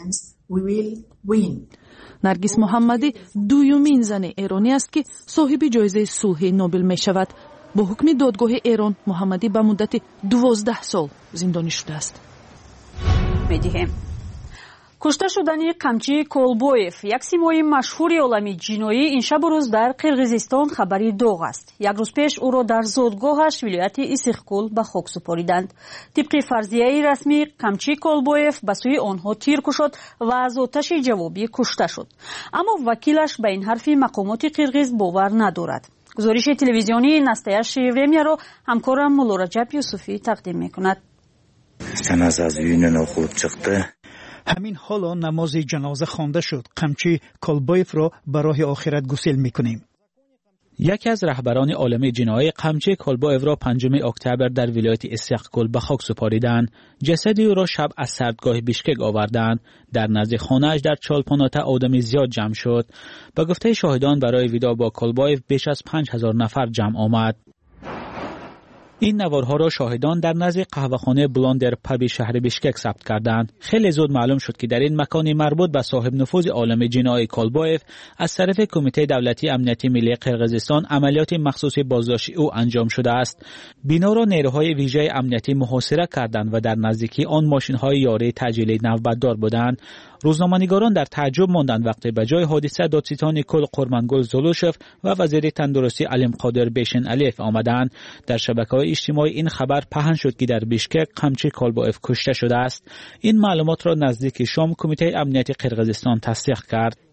نرگس محمدی دومین زن ایرانی است که صاحب جایزه صلح نوبل می‌شود. با حکم دادگاه ایران محمدی به مدت دوازده سال زندانی شده است. می‌دهیم. کشته شدن قمچی کولبویف، یک سیمای مشهور عالمی جنایی، این شب و روز در قرقیزستان خبری داغ است. یک روز پیش او را در زادگاهش ولایت اسیخکول به خاک سپاریدند. طبق فرضیه رسمی قمچی کولبویف به سوی آنها تیر کشید و از آتش جوابی کشته شد. اما وکیلش به این حرف مقامات قرقیز باور ندارد. گزارش تلویزیونی نستیا شیوریمیا را همکارم مولا رجب یوسفی تقدیم می‌کند. جنازه از یونان خود چخته. همین حالا نماز جنازه خوانده شد. قمچی کولبویف را به راه آخرت گسیل می‌کنیم. یکی از رهبران عالمه جنایی قمچی کولبویف را پنجم اکتبر در ولایت اسیخکول به خاک سپاریدند. جسد او را شب از سردگاه بیشکک آوردند. در نزد خانه‌اش در چالپاناتا آدم زیاد جمع شد. به گفته شاهدان برای ویدا با کولبویف بیش از پنج هزار نفر جمع آمد. این نوارها را شاهدان در نزد قهوه‌خانه بلاندر پب شهر بیشکک ثبت کردند. خیلی زود معلوم شد که در این مکان مربوط به صاحب نفوذ عالم جنایی کولبویف از طرف کمیته دولتی امنیتی ملی قرقیزستان عملیات مخصوص بازداشتی او انجام شده است. بنا را نیروهای ویژه امنیتی محاصره کردند و در نزدیکی آن ماشین‌های یاری تعجیلی نوبتدار بودند. روزنامه‌نگاران در تعجب ماندند وقتی به جای حادثه دادستان کل قرمانگل زولوشف و وزیر تندرستی علیم قادر بیشن علیف آمدند. در شبکه‌های اجتماعی این خبر پهن شد که در بیشکک قمچی کولبویف کشته شده است. این معلومات را نزدیک شام کمیته امنیتی قرقیزستان تصدیق کرد.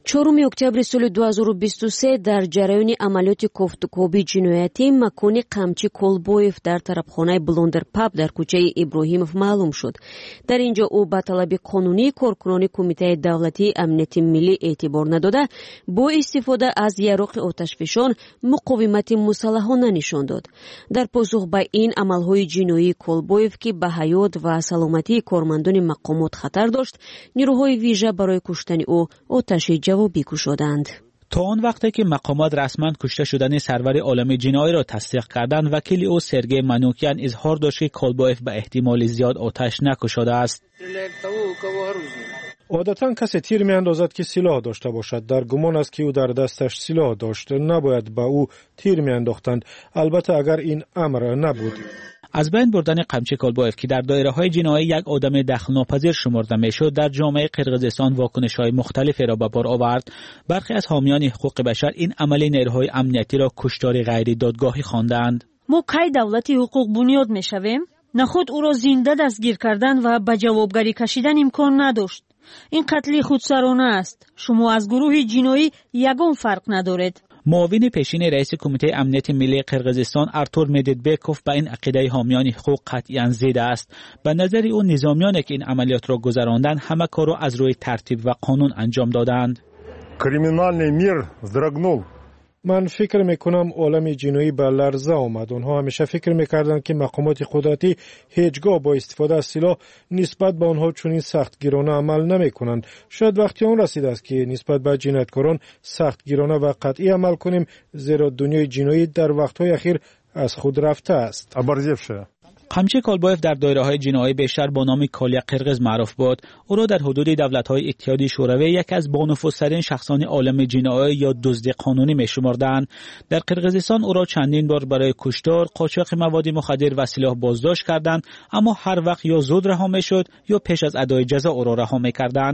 چهارم اکتبر سال دو هزار و بیست و سه در جریان عملیات کوفتکوبی جنایتی مکان قمچی کولبویف در طرفخانه بلوندر پاب در کوچه ابراهیموف معلوم شد. در اینجا او به طلب قانونی کارکنان کمیته دولتی امنیت ملی اعتبار نداده با استفاده از یاروق آتشفشان مقاومت مسلحانه نشان داد. در پاسخ به این عملهای جنایی کولبویف که به حیات و سلامتی کارمندان مقامات خطر داشت، نیروهای ویژه برای کشتن او آتش جوابی کشیدند. تا آن وقتی که مقامات رسما کشته شدن سرور عالم جنایی را تصدیق کردند، وکیل او سرگئی منوکیان اظهار داشت که کولبویف به احتمال زیاد آتش نکشیده است. عادتا کسی تیر می اندازد که سلاح داشته باشد. در گمان است که او در دستش سلاح داشت، نباید به او تیر می انداختند. البته اگر این امر نبود. از بین بردن قمچی کولبویف که در دایره های جنایی یک آدم دخل‌ناپذیر شمرده میشد، در جامعه قرقیزستان واکنش های مختلفی را به بار آورد. برخی از حامیان حقوق بشر این عمل نیروهای امنیتی را کشتار غیر دادگاهی خواندند. ما کی دولتی حقوق بنیاد میشویم؟ نخود او را زنده دستگیر کردن و به جوابگری کشیدن امکان نداشت. این قتل خودسرانه است. شما از گروه جنایی یگان فرق ندارید. معاون پیشین رئیس کمیته امنیت ملی قرقیزستان ارتور مدیدبکوف به این عقیده حامیان حقوق قطعاً ضد است. به نظر او نظامیانی که این عملیات را گذراندند همه کار را از روی ترتیب و قانون انجام دادند. کریمینالنی میر زدرگنول. من فکر میکنم عالم جنایی به لرزه آمد. آنها همیشه فکر میکردند که مقامات قدرتی هیچگاه با استفاده از سلاح نسبت به آنها چنین سختگیرانه عمل نمیکنند. شاید وقتی آن رسیده است که نسبت به جنایتکاران سختگیرانه و قطعی عمل کنیم، زیرا دنیای جنایی در وقتهای اخیر از خود رفته است. قمچی کولبویف در دایره‌های جنایی بیشتر با نام کالیا قرقیز معروف بود. او را در حدود دولت‌های اتحادیه شوروی یکی از بانفوذترین شخصان عالم جنایی یا دزد قانونی می‌شمردند. در قرقیزستان او را چندین بار برای کشتار، قاچاق مواد مخدر و سلاح بازداشت کردند، اما هر وقت یا زود رها می‌شد یا پیش از ادای جزا او را رها می‌کردند.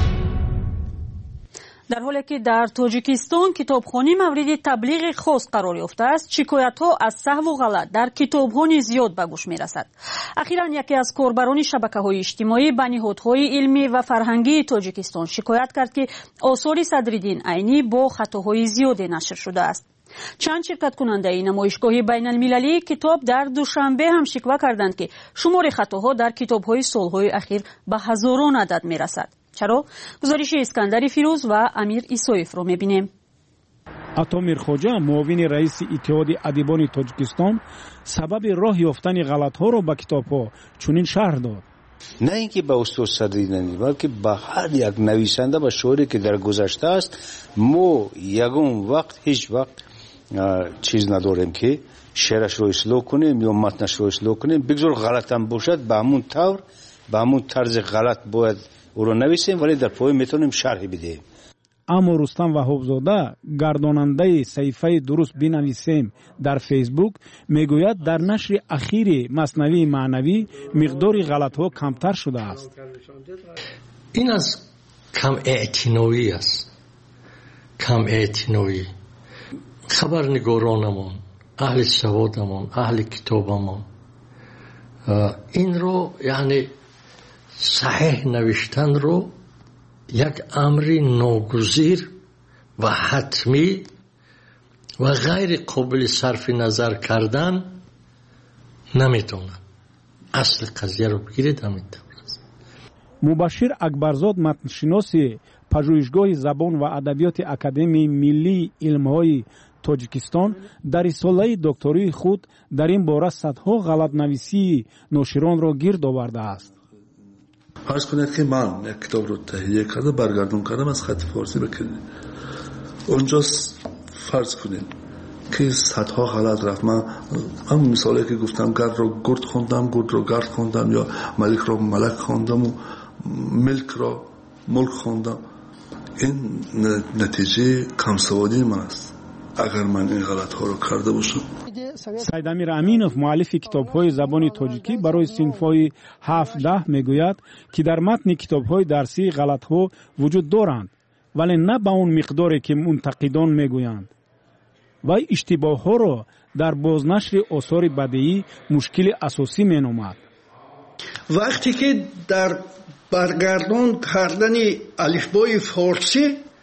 در حالی که در تاجیکستان کتابخوانی مورد تبلیغ خاص قرار یافته است، شکایت‌ها از سهو و غلط در کتاب‌ها نیز زیاد به گوش می‌رسد. اخیراً یکی از کاربران شبکه‌های اجتماعی به نهادهای علمی و فرهنگی تاجیکستان شکایت کرد که آثار صدرالدین عینی با خطاهای زیادی نشر شده است. چند شرکت کننده نمایشگاه بین المللی کتاب در دوشنبه هم شکوه کردند که شمار خطاها در کتاب‌های سال‌های اخیر به هزاران عدد می‌رسد. چرا؟ گزارش اسکندر فیروز و امیر ایسویف رو می‌بینیم. عطا میرخواجه معاون رئیس اتحاد ادیبان تاجیکستان سبب راه یافتن غلط‌ها را به کتاب‌ها چنین شرح داد. نه اینکه به استاد صدرالدین، بلکه به هر یک نویسنده و شاعری که در گذشته است، ما یگان وقت هیچ وقت چیز نداریم که شعرش رو اصلاح کنیم یا متنش رو اصلاح کنیم. بگذار غلط هم باشد به همون طور به همون طرز غلط باید او رو نویسیم، ولی در پای میتونیم شرح بدیم. اما رستم وهابزاده گرداننده صحیفه درست بنویسیم در فیسبوک میگوید در نشر اخیر مثنوی معنوی مقدار غلط‌ها کمتر شده است. این از کم اعتنایی است. کم اعتنایی. خبرنگارانمون، اهل سوادمون، اهل کتابمون این رو یعنی صحیح نوشتن رو یک امر ناگزیر و حتمی و غیر قابل صرف نظر کردن نمیتونن. اصل قضیه رو بگیرید نمیتونن. مبشر اکبرزاد متنشناس پژوهشگاه زبان و ادبیات اکادمی ملی علم‌های تاجیکستان در رساله دکتری خود در این باره صدها غلط نویسی ناشران را گرد آورده است. فرض کنید که من یک کتاب رو تهیه کرده برگردون کردم از خط فارسی بکنید، اونجا فرض کنید که صدها غلط رفت. من هم مثالی که گفتم گرد رو گرد خوندم، گرد رو گرد خوندم، یا ملک رو ملک خوندم و ملک رو ملک خوندم. این نتیجه کمسوادی من است اگر من این غلط ها رو کرده باشم. سید امیر امینوف مؤلف کتاب‌های زبان تاجیکی برای صنف‌های هفده میگوید که در متن کتاب‌های درسی غلط‌ها وجود دارند، ولی نه به اون مقداری که منتقدان میگویند. و اشتباه‌ها را در بازنشر آثار بدیعی مشکل اساسی مینامد. وقتی که در برگردان کردن الفبای فارسی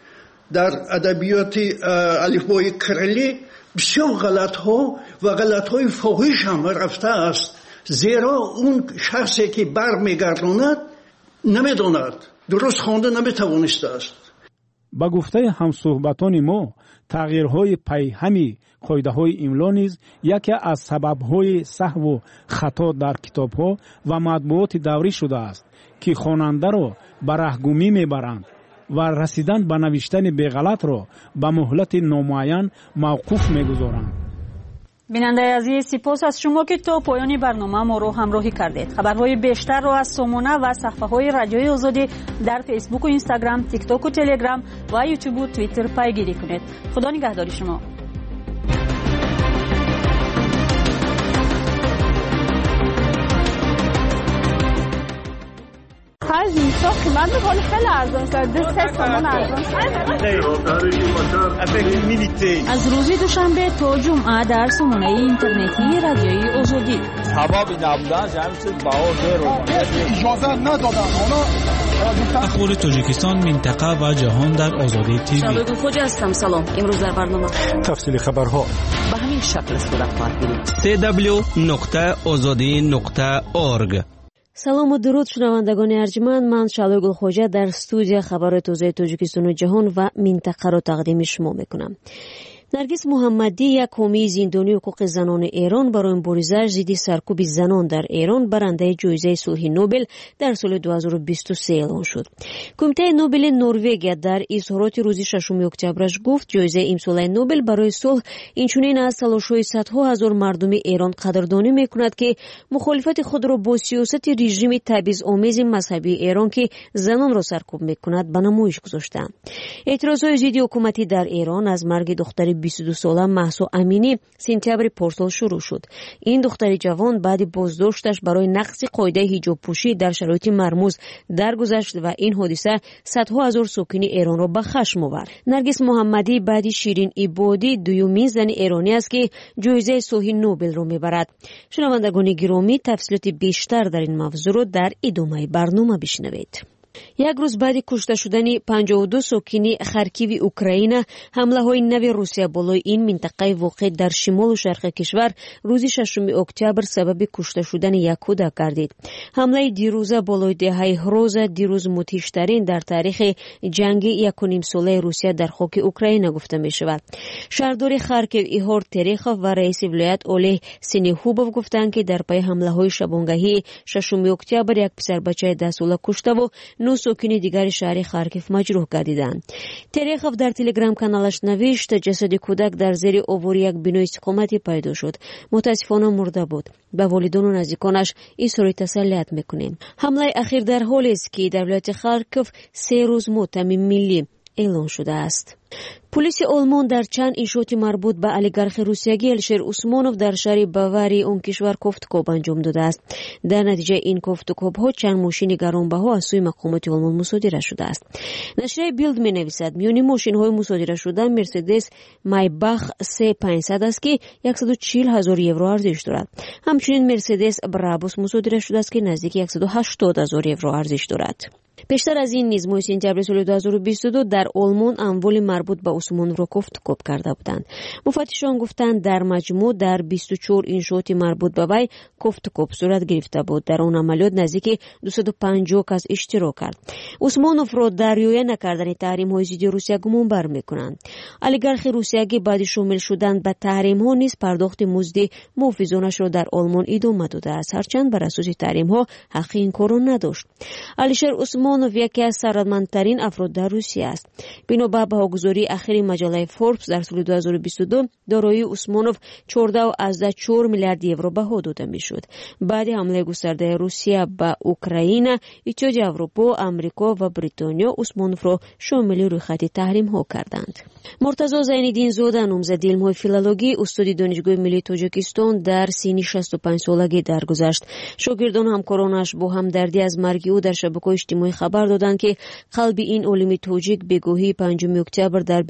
در ادبیات الفبای کرلی بسیار غلط ها و غلط های فاحش هم رفته است، زیرا اون شخصی که بر میگرداند نمیداند، درست خوانده نمیتوانسته است. با گفته همصحبتان ما تغییرهای پیهمی قاعده‌های املا نیز یکی از سبب‌های سهو و خطا در کتاب‌ها و مطبوعات دوری شده است که خواننده را به رهگمی میبرند و رسیدن به نوشتن بغلط را به مهلت نامعین موقوف میگذارند. بیننده عزیز، سپاس از شما که تا پایان برنامه ما رو همراهی کردید. خبرهای بیشتر را از سامانه و صفحه‌های رادیوی آزادی در فیسبوک و اینستاگرام، تیک تاک و تلگرام و یوتیوب و توییتر پیگیری کنید. خدا نگهداری شما. پنج نیسا من بخوانی خیلی ارزان شده، سه سامان ارزان شده. از روزی دوشنبه تا جمعه در سامانه اینترنتی رادیوی آزادی. سبب نبودن جمعیت بها غیر اجازه ندادن. اخبار تاجیکستان، منطقه و جهان در آزادی تیوی. شالوگل خوجا هستم. سلام. امروز در برنامه تفصیل خبرها به همین شکل صورت خواهد گرفت. سی دبلیو نقطه آزادی نقطه اورگ. سلام و درود شنوندگان ارجمند، من شالوگل خوجا در استودیو خبرهای تازه تاجیکستان و جهان و منطقه را تقدیم شما میکنم. نرگس محمدی، یک حامی زندانی حقوق زنان ایران، برای مبارزه ضد سرکوب زنان در ایران برنده جایزه صلح نوبل در سال دو هزار و بیست و سه اعلام شد. کمیته نوبل نروژ در اظهارات روز ششم اکتبرش گفت جایزه امسال نوبل برای صلح اینچنین از تلاش‌های صدها هزار مردم ایران قدردانی میکند که مخالفت خود را با سیاست رژیم تبعیض‌آمیز مذهبی ایران که زنان را سرکوب میکند به نمایش گذاشتند. اعتراضات ضد حکومتی در ایران از مرگ دختر بیست و دو ساله مهسا امینی سپتامبر پارسال شروع شد. این دختر جوان بعد بازداشتش برای نقض قاعده حجاب پوشی در شرایط مرموز درگذشت و این حادثه صدها هزار ساکن ایران را به خشم آورد. نرگس محمدی بعد شیرین عبادی دومین زن ایرانی است که جایزه صلح نوبل را میبرد. شنوندگان گرامی، تفصیلات بیشتر در این موضوع را در ادامه برنامه بشنوید. یک روز بعد کشته شدن پنجاه و دو ساکن خارکیو اوکراین، حمله های نو روسیه بالای این منطقه واقع در شمال و شرق کشور روز ششم اکتبر سبب کشته شدن یک کودک گردید. حمله دیروزه بالای دهه هروز دیروز متیشترین در تاریخ جنگ یک و نیم ساله روسیه در خاک اوکراین گفته می شود. شهردار خارکیو ایهور تریخوف و رئیس ولایت اولeh سینیهوبوف گفتند که در پی حمله های شبانگاهی ششم اکتبر یک پسر بچه ده ساله کشته و نو ساکن دیگر شهر خارکیف مجروح گردیدند. تریخوف در تلگرام کانالش نوشت جسد کودک در زیر آوار یک بینای استقامتی پیدا شد. متاسفانه مرده بود. به والدین و نزدیکانش اظهار تسلیت میکنیم. حمله اخیر در حالی است که در ولایت خارکیف سه روز موتم ملی اعلان شده است. پلیس آلمان در چند انشاءات مربوط به اولیگارخ روسیایی الشر اوسمانوف در شهر باواری اون کشور کوفتکوب انجام داده است. در نتیجه این کوفتکوب ها چند ماشین گرانبها از سوی مقامات آلمان مصادره شده است. نشریه بیلد می نویسد میان ماشین های مصادره شده مرسدس مایباخ سه پانصد است که صد و چهل هزار یورو ارزش دارد. همچنین مرسدس برابوس مصادره شده است که نزدیک صد و هشتاد هزار یورو ارزش دارد. بیشتر از این نیز ماه سپتامبر سال دو هزار و بیست و دو در آلمان اموال مربوط به اوسمانوف را کوفتکوب کرده بودند. مفتشان گفتند در مجموع در بیست و چهار انشاءات مربوط به وی کوفتکوب صورت گرفته بود. در آن عملیات نزدیک دویست و پنجاه کس اشتراک کرد. اوسمانوف را در رعایت نکردن تحریم های ضد روسیه گمان بر میکنند. اولیگارخ روسیایی بعد شامل شدن به تحریم ها نیز پرداخت مزد محافظانش را در آلمان ادامه داده است، هرچند بر اساس تحریم ها حق این کار را نداشت. الشر اوسمانوف یکی از ثروتمندترین افراد در روسیه است. بنابر بهاگذاری اخیر مجله فوربس در سال دو هزار و بیست و دو دارایی اوسمانوف چهارده و چهار میلیارد یورو بها داده میشد. بعد حمله گسترده روسیه به اوکراین، اتحادیه اروپا، آمریکا و بریتانیا اوسمانوف را شامل روی خط تحریم ها کردند. مرتضی زین‌الدین زاده، نامزد علم‌های فیلولوژی، استاد دانشگاه ملی تاجیکستان، در سن شصت و پنج سالگی درگذشت. شاگردان و همکارانش با همدردی از مرگ او در شبکه‌های اجتماعی خبر دادند که قلب این عالم تاجیک بگاهی پنجم اکتبر در بیماری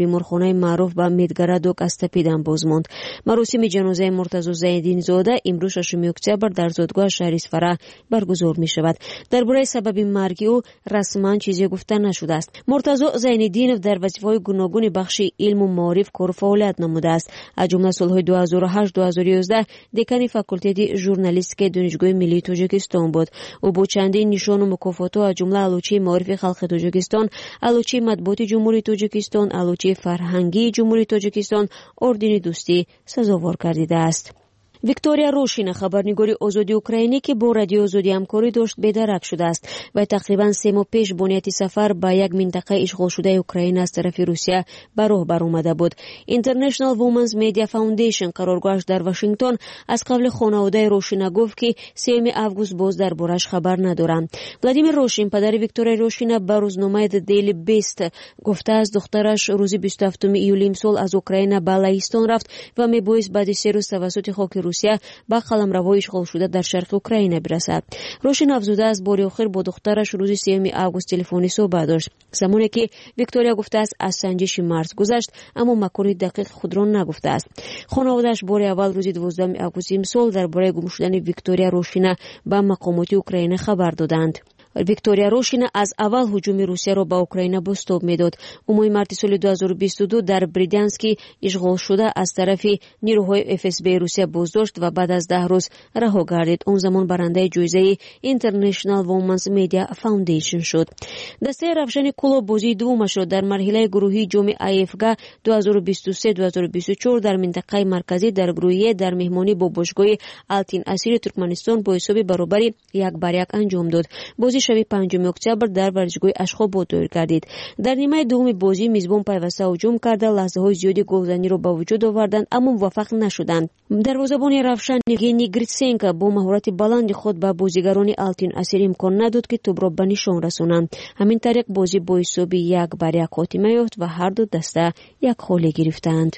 بیمارخانه معروف به میدگردوک از تپیدن باز ماند. مراسم جنازه مرتضی زیندین زاده امروز ششم اکتبر در زادگاه شهر اصفهان برگزار می شود. درباره سبب مرگ او رسما چیزی گفته نشده است. مرتضی زیندین در وظیفه‌های گوناگون بخش علم و معارف کار فعالیت نموده است. از جمله سالهای دو هزار و هشت دو هزار و یازده دکان فاکولته ژورنالیستیک دانشگاه ملی تاجیکستان بود. او با چندین نشان و مکافات از جمله علوچه معارف خلق تاجیکستان، علوچه مطبوعات جمهوری تاجیکستان، علوچه فرهنگی جمهوری تاجیکستان، اردن دوستی سزاوار گردیده است. ویکتوریا روشینا خبرنگاری آزادی اوکراینی که با رادیو آزادی همکاری داشت بی‌درک شده است و تقریبا سه ماه پیش بنیاد سفر به یک منطقه اشغال شده اوکراین از طرف روسیه به راه برآمده بود. اینترنشنال وومنز میدیا فاوندیشن قرارگاهش در واشنگتن از قبل خانواده روشینا گفت که سوم آگوست باز دربارش خبر ندارند. ولادیمیر روشین پدر ویکتوریا روشینا به روزنامه دیلی بیست گفته است دخترش روز بیست و هفتم ایول امسال از اوکراین به لهستان رفت و میبایست بعد سه روز توسط خاک روسیه با قلمروای اشغال شده در شرق اوکراین برسد. روشن افزوده از بار آخر با دخترش روز سوم آگوست تلفنی صحبت داشت. زمانی که ویکتوریا گفته است از سنجش مارس گذشت اما مکان دقیق خود را نگفته است. خانواده‌اش بار اول روز دوازدهم آگوست امسال درباره گم شدن ویکتوریا روشینا به مقامات اوکراین خبر دادند. ویکتوریا روشینا از اول هجوم روسیه را به اوکراین بازتاب میداد. او ماه مارس سال دو هزار و بیست و دو در بریدانسکی اشغال شده از طرف نیروهای اف اس بی روسیه بازداشت و بعد از ده روز رها گردید. اون زمان برنده جایزه اینترنشنال وومنز میدیا فاوندیشن شد. دسته رفشن کلوب بازی دومش را در مرحله گروهی جام ای اف گا دو هزار و بیست و سه دو هزار و بیست و چهار در منطقه مرکزی در گروهی در مهمانی با باشگاه آلتین اسیر ترکمنستان با حساب برابری یک بر یک انجام داد. بازی شب پنجم اکتبر در ورزشگاه اشخاباد دایر گردید. در نیمه دوم بازی میزبان پیوسته هجوم کرده لحظه‌های زیادی گلزنی را به وجود آوردند اما موفق نشدند. دروازه‌بان رفشن یوگنی گریتسنکو با مهارت بلند خود به بازیگران آلتین اسیر امکان نداد که توپ را به نشان رسانند. همین طریق بازی با حساب یک بر یک خاتمه یافت و هر دو دسته یک خاله گرفتند.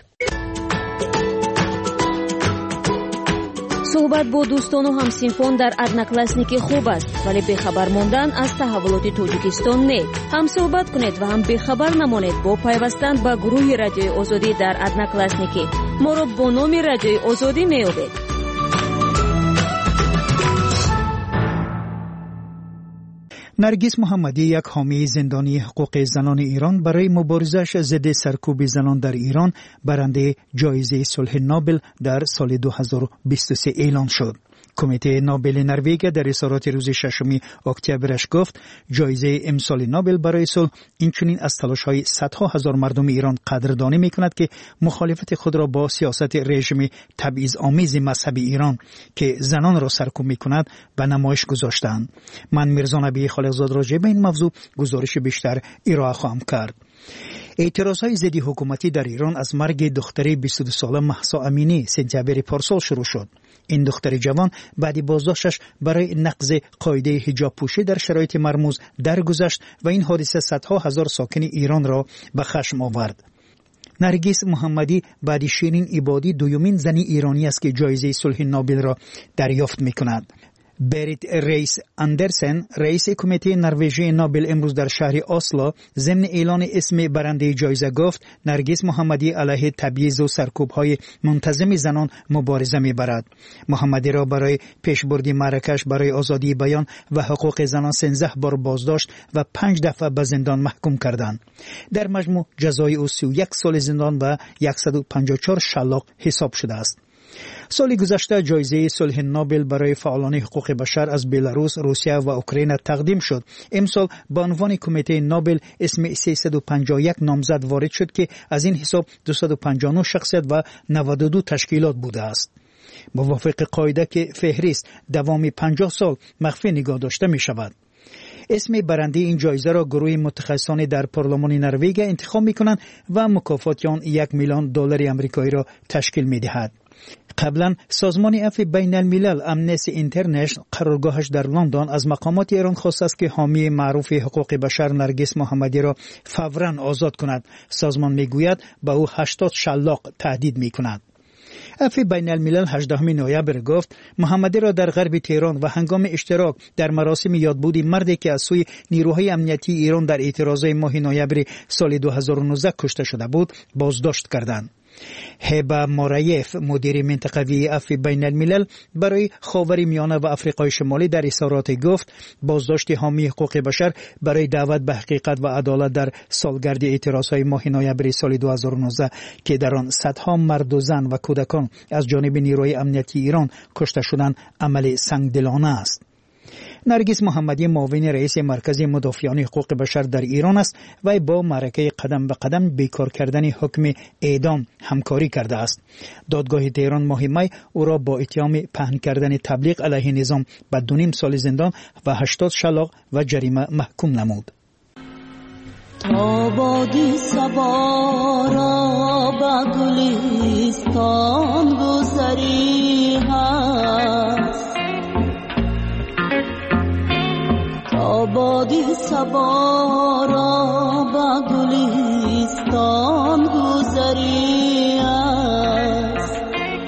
صحبت با دوستان و همسینفان در ادناکلاسنیکی خوب است ولی بخبر ماندن از تحولات تاجیکستان نه. هم صحبت کنید و هم بخبر نمانید با پیوستن به گروه رادیوی آزادی در ادناکلاسنیکی. ما را با نام رادیوی آزادی میابید. نرگس محمدی یک حامی زندانی حقوق زنان ایران برای مبارزه‌اش ضد سرکوب زنان در ایران برنده جایزه صلح نوبل در سال دو هزار و بیست و سه اعلان شد. کمیته نوبل نروژ در اظهارات روز ششم اکتبرش گفت جایزه امسال نوبل برای صلح اینچنین از تلاش‌های صدها هزار مردم ایران قدردانی می‌کند که مخالفت خود را با سیاست رژیم تبعیض‌آمیز مذهبی ایران که زنان را سرکوب می‌کند به نمایش گذاشتند. من میرزا نبی خالقزاد راجع به این موضوع گزارش بیشتر ارائه خواهم کرد. اعتراضهای ضد حکومتی در ایران از مرگ دختر بیست و دو ساله مهسا امینی سپتامبر پارسال شروع شد. این دختر جوان بعد بازداشتش برای نقض قاعده حجاب پوشی در شرایط مرموز درگذشت و این حادثه صدها هزار ساکن ایران را به خشم آورد. نرگس محمدی بعد شیرین عبادی دومین زنی ایرانی است که جایزه صلح نوبل را دریافت می‌کند. بریت ریس اندرسن رئیس کمیته نروژی نوبل امروز در شهر اسلو ضمن اعلان اسم برنده جایزه گفت نرگس محمدی علیه تبعیض و سرکوب‌های منتظم زنان مبارزه می‌برد. محمدی را برای پیشبرد معرکش برای آزادی بیان و حقوق زنان سیزده بار بازداشت و پنج دفعه به زندان محکوم کردند. در مجموع جزای او سی و یک سال زندان و صد و پنجاه و چهار شلاق حساب شده است. سال گذشته جایزه صلح نوبل برای فعالان حقوق بشر از بلاروس، روسیه و اوکراین تقدیم شد. امسال به عنوان کمیته نوبل اسم سیصد و پنجاه و یک نامزد وارد شد که از این حساب دویست و پنجاه و نه شخصیت و نود و دو تشکیلات بوده است. موافق قاعده که فهرست دوام پنجاه سال مخفی نگاه داشته می شود. اسم برنده این جایزه را گروه متخصصان در پارلمان نروژ انتخاب می کنند و مکافات آن یک میلیون دلار آمریکایی را تشکیل می دهد. قبلا سازمان عفو بین الملل امنستی اینترنشنال قرارگاهش در لندن از مقامات ایران خواست است که حامی معروف حقوق بشر نرگس محمدی را فوراً آزاد کند. سازمان میگوید به او هشتاد شلاق تهدید میکند. عفو بین الملل هجدهم نوامبر گفت محمدی را در غرب تهران و هنگام اشتراک در مراسم یادبود مردی که از سوی نیروهای امنیتی ایران در اعتراضات ماه نوامبر سال دو هزار و نوزده کشته شده بود بازداشت کردند. هبه مارایف مدیر منطقوی عفو بین الملل برای خاورمیانه و آفریقای شمالی در اظهارات گفت بازداشت حامی حقوق بشر برای دعوت به حقیقت و عدالت در سالگرد اعتراضهای ماه نوامبر سال دو هزار و نوزده که در آن صدها مرد و زن و کودکان از جانب نیروهای امنیتی ایران کشته شدند عمل سنگدلانه است. نرگس محمدی معاون رئیس مرکز مدافعان حقوق بشر در ایران است و با معرکه قدم به قدم بیکار کردن حکم اعدام همکاری کرده است. دادگاه تهران ماه می او را با اتهام پهن کردن تبلیغ علیه نظام به دو نیم سال زندان و هشتاد شلاق و جریمه محکوم نمود. تا بادی صبا را به گلستان گذری هست، تا بادی صبا را به گلستان گذری هست،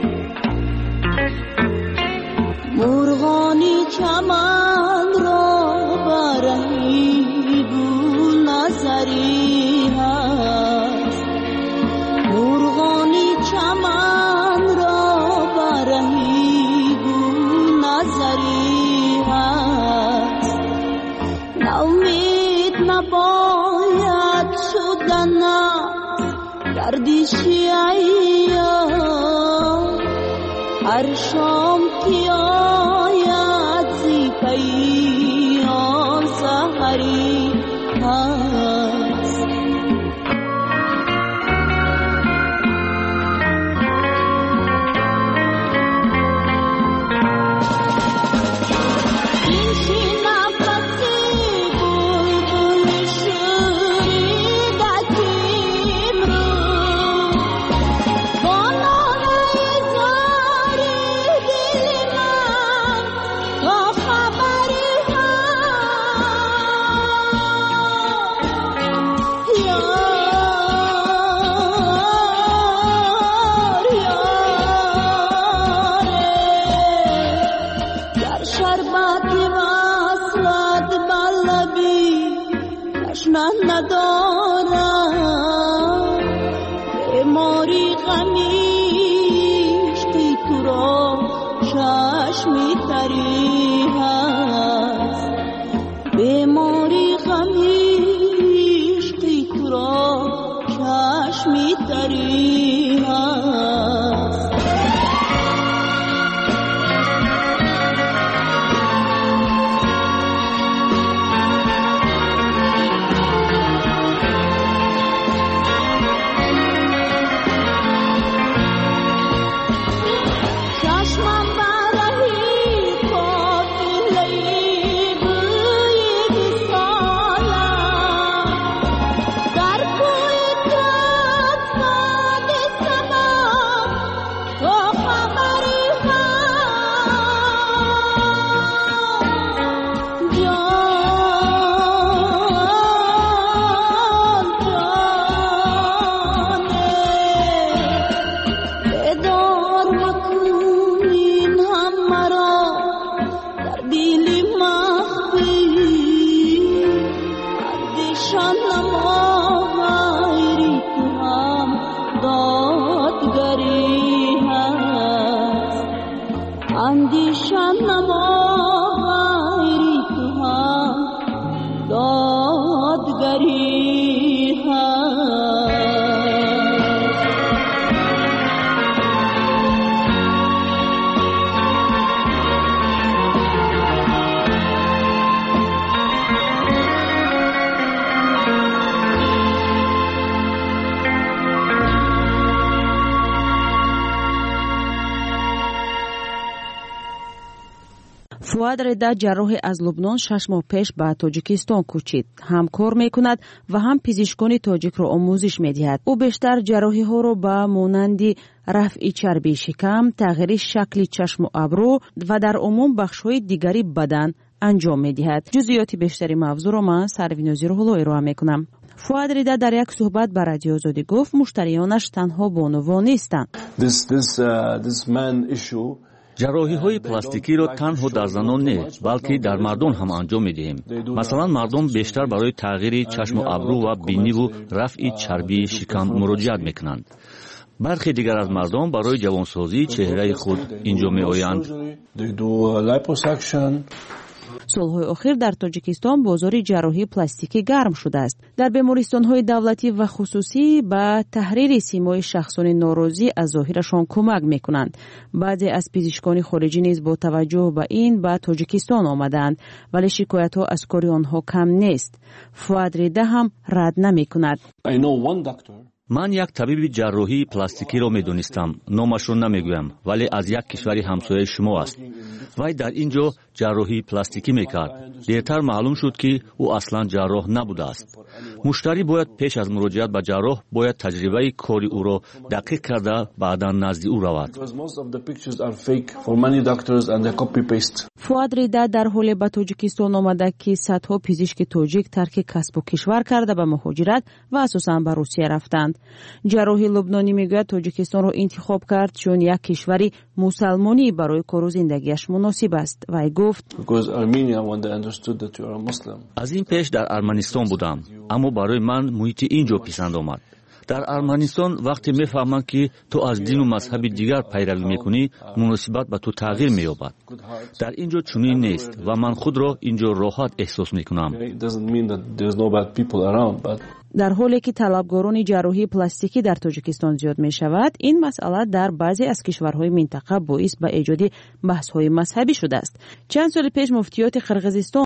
مرغانی چمن را برهی گل نظری هست، مرغانی چمن را برهی گل نظری هست، ناامید نباید شدن گردشی ایام، هر شام که آید زی پیام سحری هست. فواد ردا جراح از لبنان شش ماه پیش به تاجیکستان کوچید. هم کار میکند و هم پزشکان تاجیک را آموزش میدهد. او بیشتر جراحی ها را به مانند رفع چربی شکم، تغییر شکل چشم و ابرو و در عموم بخش های دیگری بدن انجام میدهد. جزئیات بیشتری موضوع را من سروینوزی رو ارائه میکنم. فؤاد ریده در یک صحبت با رادیو آزادی گفت مشتریانش تنها بانوا نیستند. ҷарроҳии ҳои пластикиро танҳо дар занон не, балки дар мардон ҳам анҷом медиҳем. Масалан, мардон бештар барои тағйири чашму абрӯ ва биниву рафъи чарбии шикам муроҷиат мекунанд. бархе дигар аз мардон барои ҷавонсозии чеҳраи худ инҷо меоянд. солҳои охир дар тоҷикистон бозори ҷарроҳии пластикӣ гарм шудааст. дар бемористонҳои давлатӣ ва хусусӣ ба таҳрири симои шахсони норозӣ аз зоҳирашон кӯмак мекунанд. баъзе аз пизишкони хориҷӣ низ бо таваҷҷӯҳ ба ин ба тоҷикистон омадаанд, вале шикоятҳо аз кори онҳо кам нест. фуад рида ҳам рад намекунад. ман як табиби ҷарроҳии пластикиро медонистам. номашро намегӯям, вале аз як кишвари ҳамсояи шумо аст. вай дар ин ҷо ҷарроҳии пластикӣ мекард. дертар маълум шуд ки ӯ аслан ҷарроҳ набудааст. муштарӣ бояд пеш аз муроҷиат ба ҷарроҳ бояд таҷрибаи кори ӯро дақиқ карда баъдан назди ӯ равад. фуад рида дар ҳоле ба тоҷикистон омада ки садҳо пизишки тоҷик тарки касбу кишвар карда ба муҳоҷират ва асосан ба русия рафтанд. ҷарроҳи лубнонӣ мегӯяд тоҷикистонро интихоб кард чун як кишвари мусалмонӣ барои кору зиндагиаш муносиб аст. вай гуфт: аз ин пеш дар арманистон будам, аммо барои ман муҳити ин ҷо писанд омад. дар арманистон вақте мефаҳманд ки ту аз дину мазҳаби дигар пайравӣ мекунӣ, муносибат ба ту тағйир меёбад. дар ин ҷо чунин нест ва ман худро ин ҷо роҳат эҳсос мекунам. дар ҳоле ки талабгорони ҷарроҳии пластикӣ дар тоҷикистон зиёд мешавад, ин масъала дар баъзе аз кишварҳои минтақа боис ба эҷоди баҳсҳои мазҳабӣ шудааст. чанд соли пеш муфтиёти қирғизистон